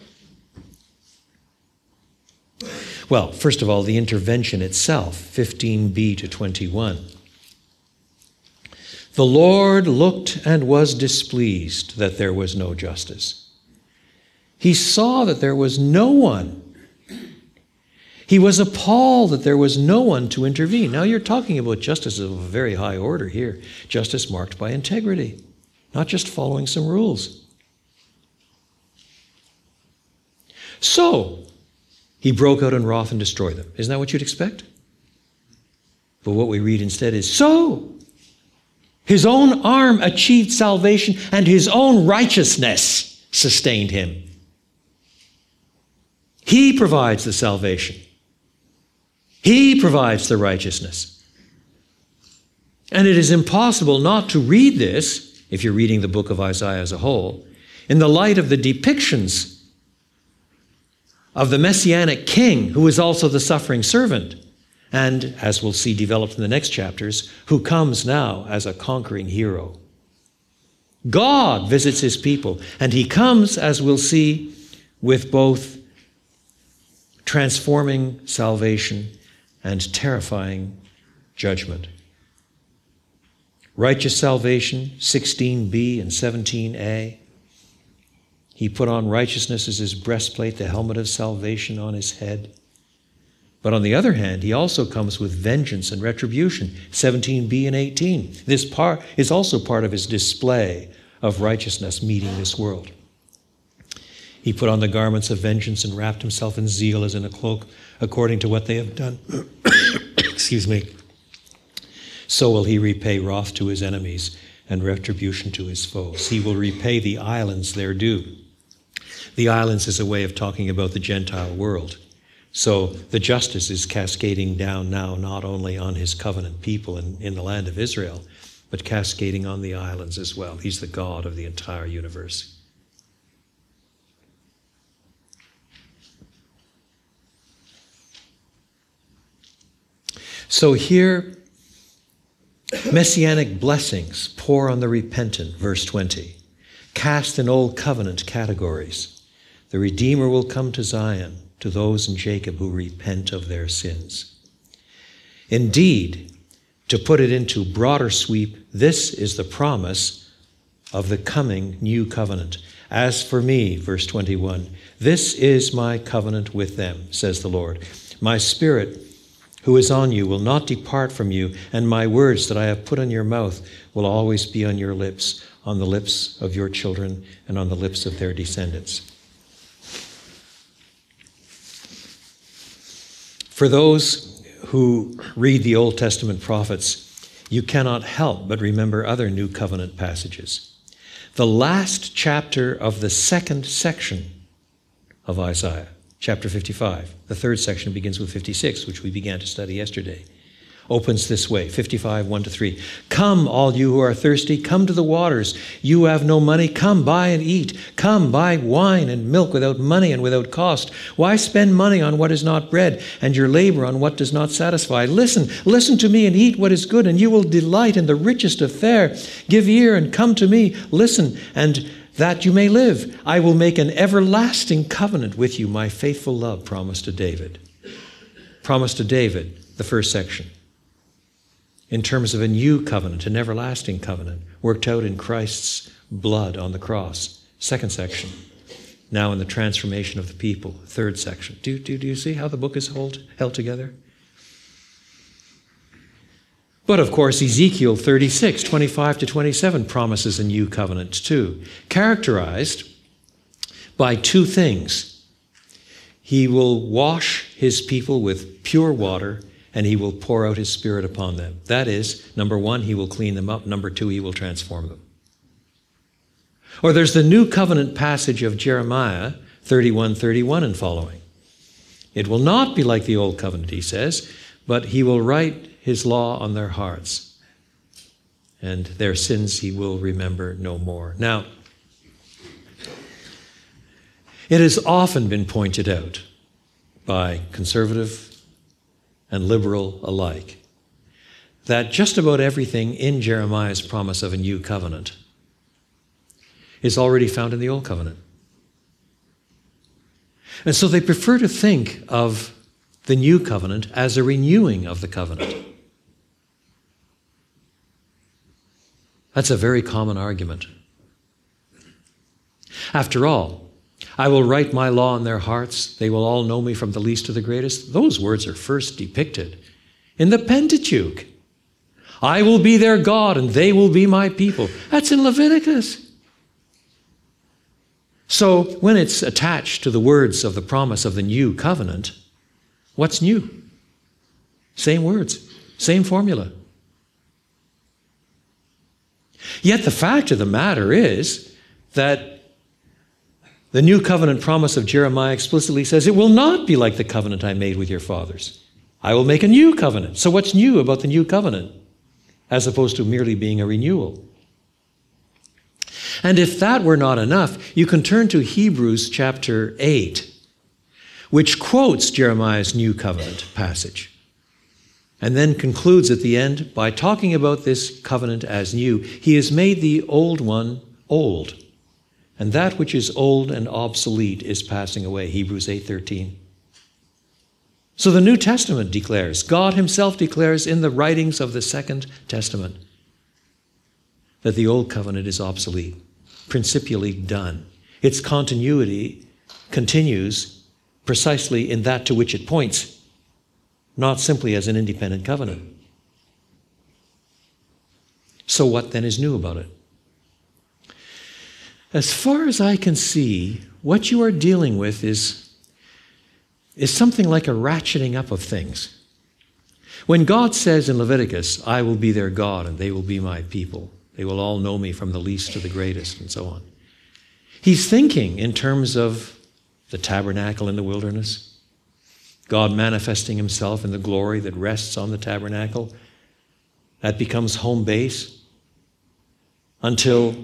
Well, first of all, the intervention itself, fifteen b to twenty-one. The Lord looked and was displeased that there was no justice. He saw that there was no one. He was appalled that there was no one to intervene. Now you're talking about justice of a very high order here. Justice marked by integrity, not just following some rules. So, he broke out in wrath and destroyed them. Isn't that what you'd expect? But what we read instead is, so his own arm achieved salvation and his own righteousness sustained him. He provides the salvation. He provides the righteousness. And it is impossible not to read this, if you're reading the book of Isaiah as a whole, in the light of the depictions of the Messianic king, who is also the suffering servant, and, as we'll see developed in the next chapters, who comes now as a conquering hero. God visits his people, and he comes, as we'll see, with both transforming salvation and terrifying judgment. Righteous salvation, sixteen b and seventeen a. He put on righteousness as his breastplate, the helmet of salvation on his head. But on the other hand, he also comes with vengeance and retribution, seventeen b and eighteen. This part is also part of his display of righteousness meeting this world. He put on the garments of vengeance and wrapped himself in zeal as in a cloak, according to what they have done. Excuse me. So will he repay wrath to his enemies and retribution to his foes. He will repay the islands their due. The islands is a way of talking about the Gentile world. So the justice is cascading down now not only on his covenant people in, in the land of Israel, but cascading on the islands as well. He's the God of the entire universe. So here, messianic blessings pour on the repentant, verse twenty. Cast in old covenant categories. The Redeemer will come to Zion, to those in Jacob who repent of their sins. Indeed, to put it into broader sweep, this is the promise of the coming new covenant. As for me, verse twenty-one, this is my covenant with them, says the Lord. My spirit who is on you will not depart from you, and my words that I have put on your mouth will always be on your lips, on the lips of your children, and on the lips of their descendants. For those who read the Old Testament prophets, you cannot help but remember other New Covenant passages. The last chapter of the second section of Isaiah, chapter fifty-five, the third section begins with fifty-six, which we began to study yesterday, opens this way, fifty-five, one to three. Come, all you who are thirsty, come to the waters. You who have no money, come buy and eat. Come, buy wine and milk without money and without cost. Why spend money on what is not bread, and your labor on what does not satisfy? Listen, listen to me and eat what is good, and you will delight in the richest of fare. Give ear and come to me. Listen, and that you may live. I will make an everlasting covenant with you, my faithful love, promised to David. Promised to David, the first section, in terms of a new covenant, an everlasting covenant, worked out in Christ's blood on the cross. Second section, now in the transformation of the people. Third section. Do, do, do you see how the book is hold, held together? But of course, Ezekiel thirty-six, twenty-five to twenty-seven promises a new covenant too, characterized by two things. He will wash his people with pure water, and he will pour out his Spirit upon them. That is, number one, he will clean them up. Number two, he will transform them. Or there's the new covenant passage of Jeremiah thirty-one, thirty-one and following. It will not be like the old covenant, he says, but he will write his law on their hearts, and their sins he will remember no more. Now, it has often been pointed out by conservative and liberal alike that just about everything in Jeremiah's promise of a new covenant is already found in the old covenant. And so they prefer to think of the new covenant as a renewing of the covenant. That's a very common argument. After all, I will write my law in their hearts. They will all know me from the least to the greatest. Those words are first depicted in the Pentateuch. I will be their God and they will be my people. That's in Leviticus. So when it's attached to the words of the promise of the new covenant, what's new? Same words, same formula. Yet the fact of the matter is that the new covenant promise of Jeremiah explicitly says, it will not be like the covenant I made with your fathers. I will make a new covenant. So what's new about the new covenant, as opposed to merely being a renewal? And if that were not enough, you can turn to Hebrews chapter eight, which quotes Jeremiah's new covenant passage, and then concludes at the end by talking about this covenant as new. He has made the old one old, and that which is old and obsolete is passing away. Hebrews eight thirteen. So the New Testament declares, God himself declares in the writings of the Second Testament, that the old covenant is obsolete, principially done. Its continuity continues precisely in that to which it points, not simply as an independent covenant. So what then is new about it? As far as I can see, what you are dealing with is, is something like a ratcheting up of things. When God says in Leviticus, I will be their God and they will be my people, they will all know me from the least to the greatest, and so on. He's thinking in terms of the tabernacle in the wilderness, God manifesting himself in the glory that rests on the tabernacle. That becomes home base until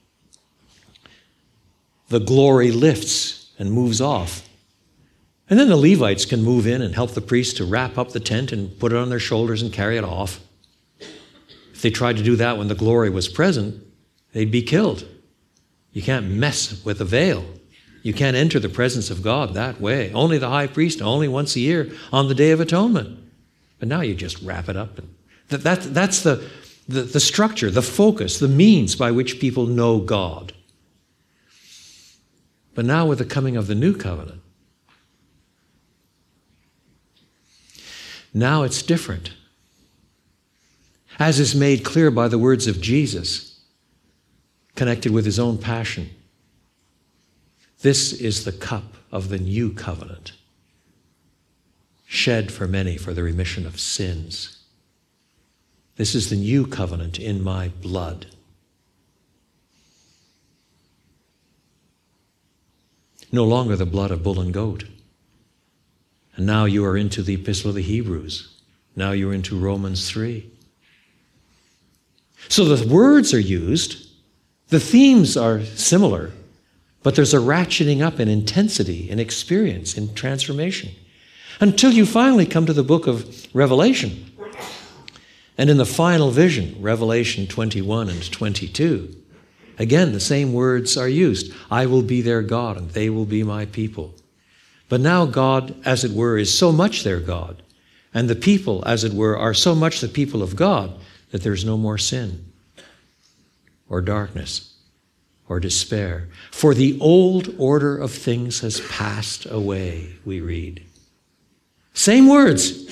the glory lifts and moves off. And then the Levites can move in and help the priests to wrap up the tent and put it on their shoulders and carry it off. If they tried to do that when the glory was present, they'd be killed. You can't mess with the veil. You can't enter the presence of God that way. Only the high priest, only once a year on the Day of Atonement. But now you just wrap it up. And that, that, that's the, the, the structure, the focus, the means by which people know God. But now with the coming of the new covenant, Now it's different. As is made clear by the words of Jesus, connected with his own passion. This is the cup of the new covenant, shed for many for the remission of sins. This is the new covenant in my blood. No longer the blood of bull and goat. And now you are into the Epistle of the Hebrews. Now you're into Romans three. So the words are used, the themes are similar, but there's a ratcheting up in intensity, in experience, in transformation. Until you finally come to the book of Revelation. And in the final vision, Revelation twenty-one and twenty-two, again, the same words are used. I will be their God, and they will be my people. But now God, as it were, is so much their God, and the people, as it were, are so much the people of God, that there's no more sin or darkness or despair. For the old order of things has passed away, we read. Same words.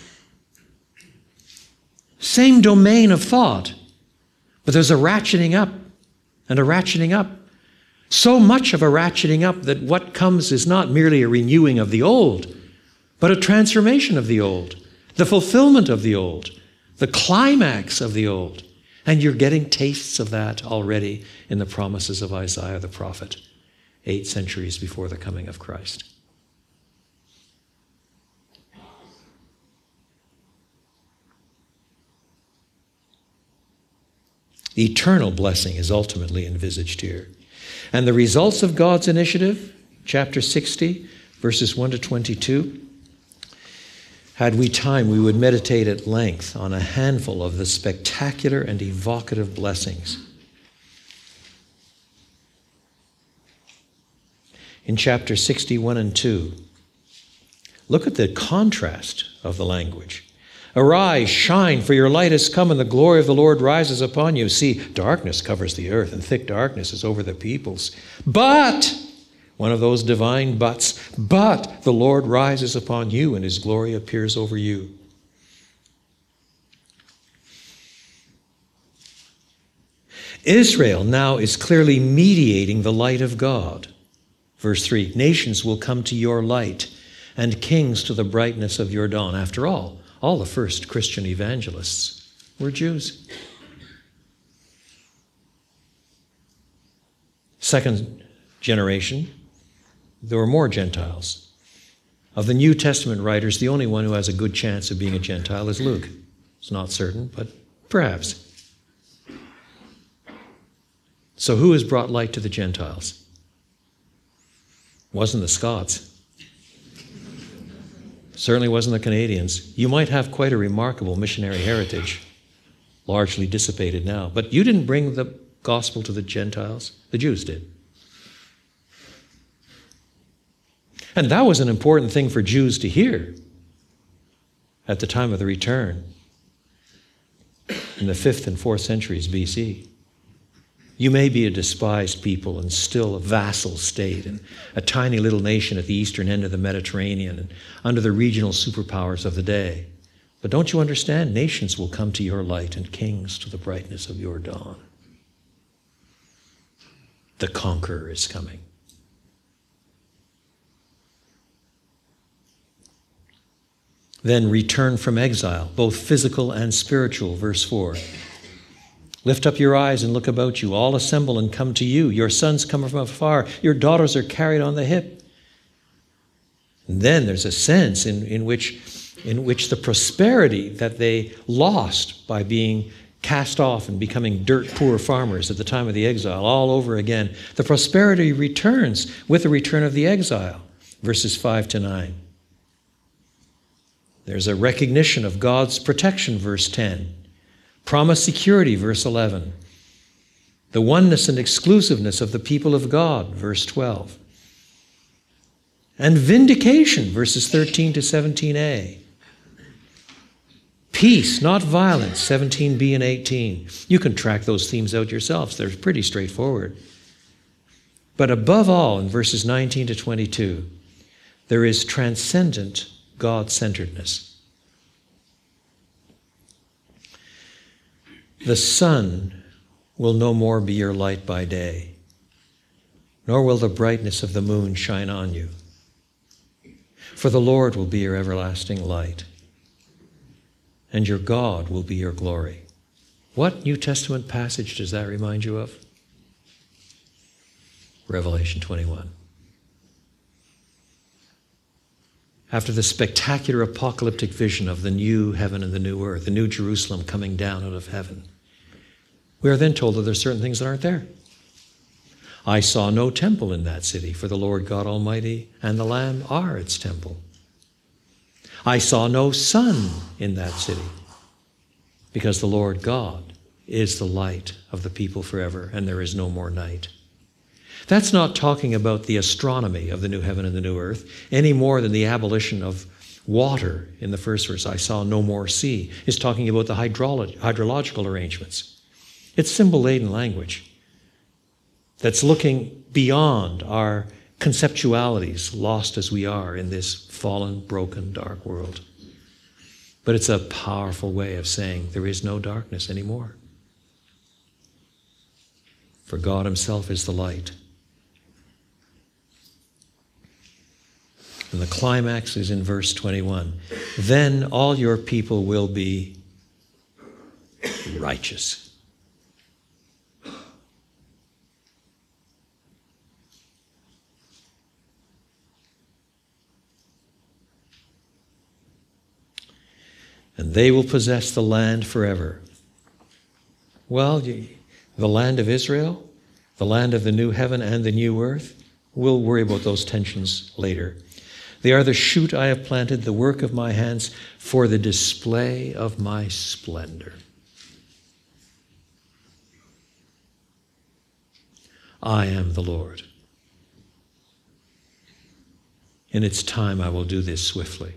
Same domain of thought. But there's a ratcheting up and a ratcheting up. So much of a ratcheting up that what comes is not merely a renewing of the old, but a transformation of the old, the fulfillment of the old, the climax of the old. And you're getting tastes of that already in the promises of Isaiah the prophet, eight centuries before the coming of Christ. Eternal blessing is ultimately envisaged here. And the results of God's initiative, chapter sixty, verses one to twenty-two, had we time, we would meditate at length on a handful of the spectacular and evocative blessings. In chapter sixty-one and two, look at the contrast of the language. Arise, shine, for your light has come, and the glory of the Lord rises upon you. See, darkness covers the earth, and thick darkness is over the peoples. But, one of those divine buts, but the Lord rises upon you, and his glory appears over you. Israel now is clearly mediating the light of God. Verse three, nations will come to your light, and kings to the brightness of your dawn. After all, all the first Christian evangelists were Jews. Second generation, there were more Gentiles. Of the New Testament writers, the only one who has a good chance of being a Gentile is Luke. It's not certain, but perhaps. So who has brought light to the Gentiles? It wasn't the Scots. Certainly wasn't the Canadians. You might have quite a remarkable missionary heritage, largely dissipated now, but you didn't bring the gospel to the Gentiles. The Jews did. And that was an important thing for Jews to hear at the time of the return in the fifth and fourth centuries B C. You may be a despised people and still a vassal state and a tiny little nation at the eastern end of the Mediterranean and under the regional superpowers of the day. But don't you understand? Nations will come to your light and kings to the brightness of your dawn. The conqueror is coming. Then return from exile, both physical and spiritual, verse four. Lift up your eyes and look about you. All assemble and come to you. Your sons come from afar. Your daughters are carried on the hip. And then there's a sense in, in, which, in which the prosperity that they lost by being cast off and becoming dirt-poor farmers at the time of the exile all over again, the prosperity returns with the return of the exile, verses five to nine. There's a recognition of God's protection, verse ten. Promised security, verse eleven. The oneness and exclusiveness of the people of God, verse twelve. And vindication, verses thirteen to seventeen a. Peace, not violence, seventeen b and eighteen. You can track those themes out yourselves. They're pretty straightforward. But above all, in verses nineteen to twenty-two, there is transcendent God-centeredness. The sun will no more be your light by day, nor will the brightness of the moon shine on you. For the Lord will be your everlasting light, and your God will be your glory. What New Testament passage does that remind you of? Revelation twenty-one. After the spectacular apocalyptic vision of the new heaven and the new earth, the new Jerusalem coming down out of heaven, we are then told that there are certain things that aren't there. I saw no temple in that city, for the Lord God Almighty and the Lamb are its temple. I saw no sun in that city, because the Lord God is the light of the people forever, and there is no more night. That's not talking about the astronomy of the new heaven and the new earth, any more than the abolition of water in the first verse, I saw no more sea, is talking about the hydrolo- hydrological arrangements. It's symbol-laden language that's looking beyond our conceptualities, lost as we are in this fallen, broken, dark world. But it's a powerful way of saying there is no darkness anymore. For God himself is the light. And the climax is in verse twenty-one. Then all your people will be righteous. And they will possess the land forever. Well, the land of Israel, the land of the new heaven and the new earth, we'll worry about those tensions later. They are the shoot I have planted, the work of my hands, for the display of my splendor. I am the Lord. In its time I will do this swiftly.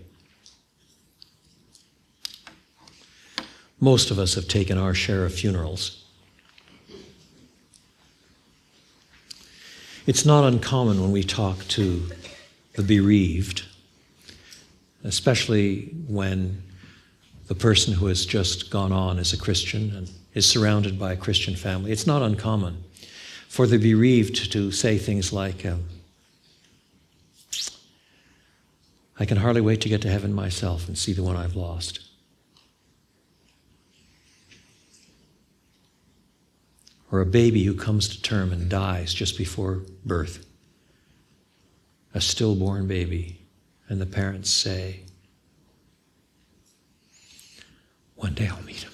Most of us have taken our share of funerals. It's not uncommon when we talk to the bereaved, especially when the person who has just gone on is a Christian and is surrounded by a Christian family. It's not uncommon for the bereaved to say things like, um, I can hardly wait to get to heaven myself and see the one I've lost. Or a baby who comes to term and dies just before birth. A stillborn baby, and the parents say, one day I'll meet him.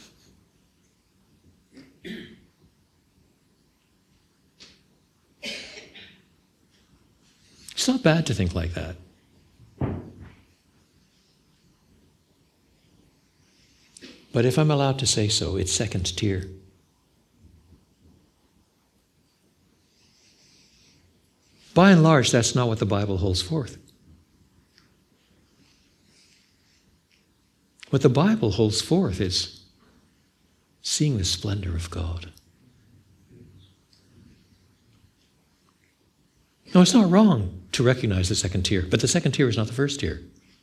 It's not bad to think like that. But if I'm allowed to say so, it's second tier. By and large, that's not what the Bible holds forth. What the Bible holds forth is seeing the splendor of God. No, it's not wrong to recognize the second tier, but the second tier is not the first tier.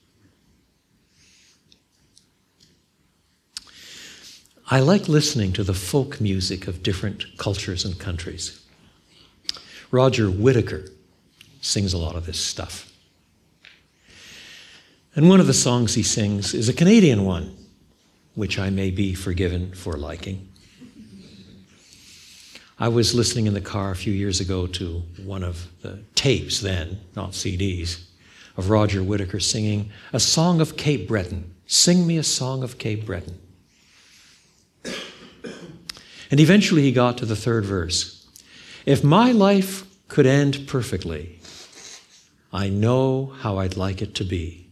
I like listening to the folk music of different cultures and countries. Roger Whittaker sings a lot of this stuff. And one of the songs he sings is a Canadian one, which I may be forgiven for liking. I was listening in the car a few years ago to one of the tapes then, not C Ds, of Roger Whittaker singing a song of Cape Breton. Sing me a song of Cape Breton. And eventually he got to the third verse. If my life could end perfectly, I know how I'd like it to be.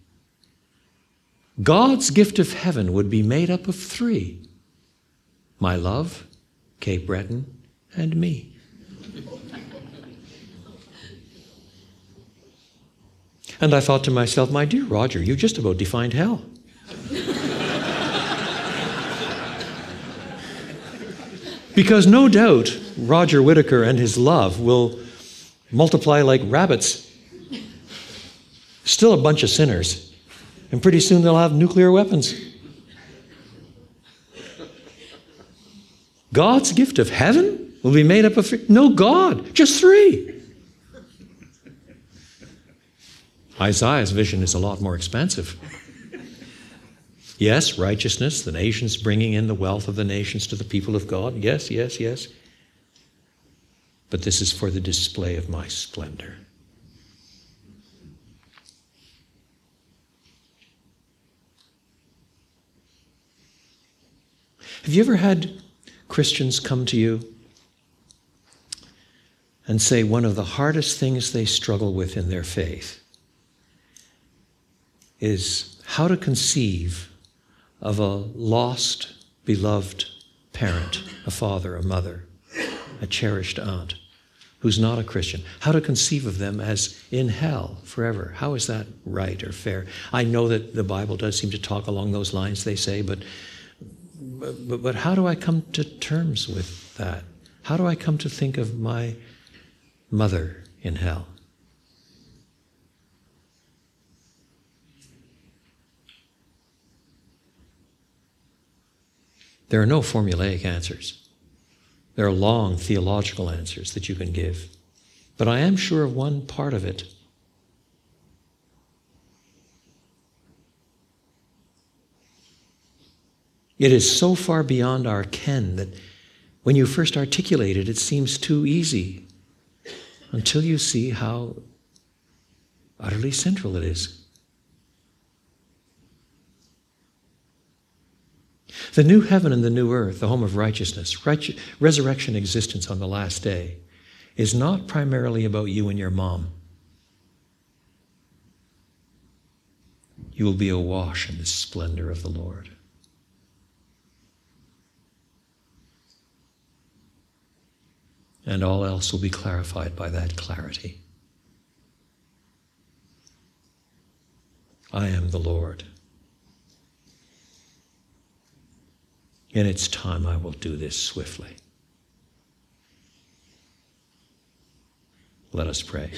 God's gift of heaven would be made up of three. My love, Cape Breton, and me. And I thought to myself, my dear Roger, you just about defined hell. Because no doubt Roger Whittaker and his love will multiply like rabbits. Still a bunch of sinners. And pretty soon they'll have nuclear weapons. God's gift of heaven will be made up of three? No God, just three. Isaiah's vision is a lot more expansive. Yes, righteousness, the nations bringing in the wealth of the nations to the people of God. Yes, yes, yes. But this is for the display of my splendor. Have you ever had Christians come to you and say one of the hardest things they struggle with in their faith is how to conceive of a lost, beloved parent, a father, a mother, a cherished aunt, who's not a Christian? How to conceive of them as in hell forever? How is that right or fair? I know that the Bible does seem to talk along those lines, they say, but But, but how do I come to terms with that? How do I come to think of my mother in hell? There are no formulaic answers. There are long theological answers that you can give. But I am sure of one part of it. It is so far beyond our ken that when you first articulate it, it seems too easy until you see how utterly central it is. The new heaven and the new earth, the home of righteousness, right, resurrection existence on the last day, is not primarily about you and your mom. You will be awash in the splendor of the Lord. And all else will be clarified by that clarity. I am the Lord. In its time, I will do this swiftly. Let us pray.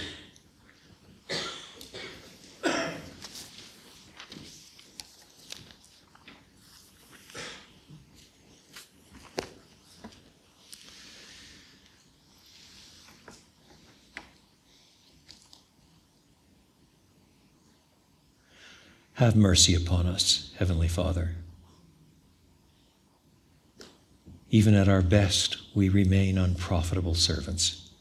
Have mercy upon us, Heavenly Father. Even at our best, we remain unprofitable servants.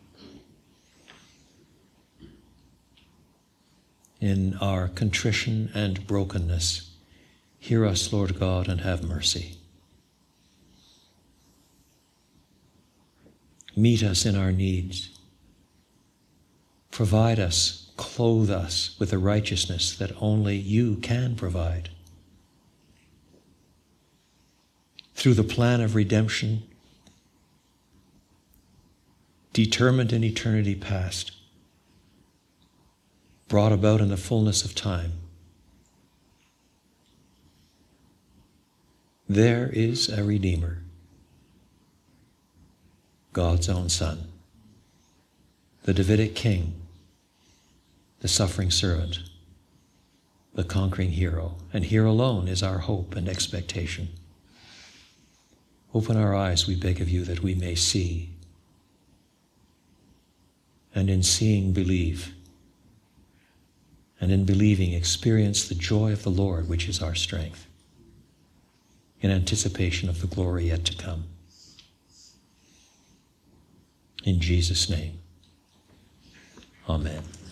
In our contrition and brokenness, hear us, Lord God, and have mercy. Meet us in our needs. Provide us, clothe us with the righteousness that only you can provide. Through the plan of redemption, determined in eternity past, brought about in the fullness of time, there is a Redeemer, God's own Son, the Davidic King, the suffering servant, the conquering hero, and here alone is our hope and expectation. Open our eyes, we beg of you, that we may see, and in seeing believe, and in believing experience the joy of the Lord, which is our strength, in anticipation of the glory yet to come. In Jesus' name, amen.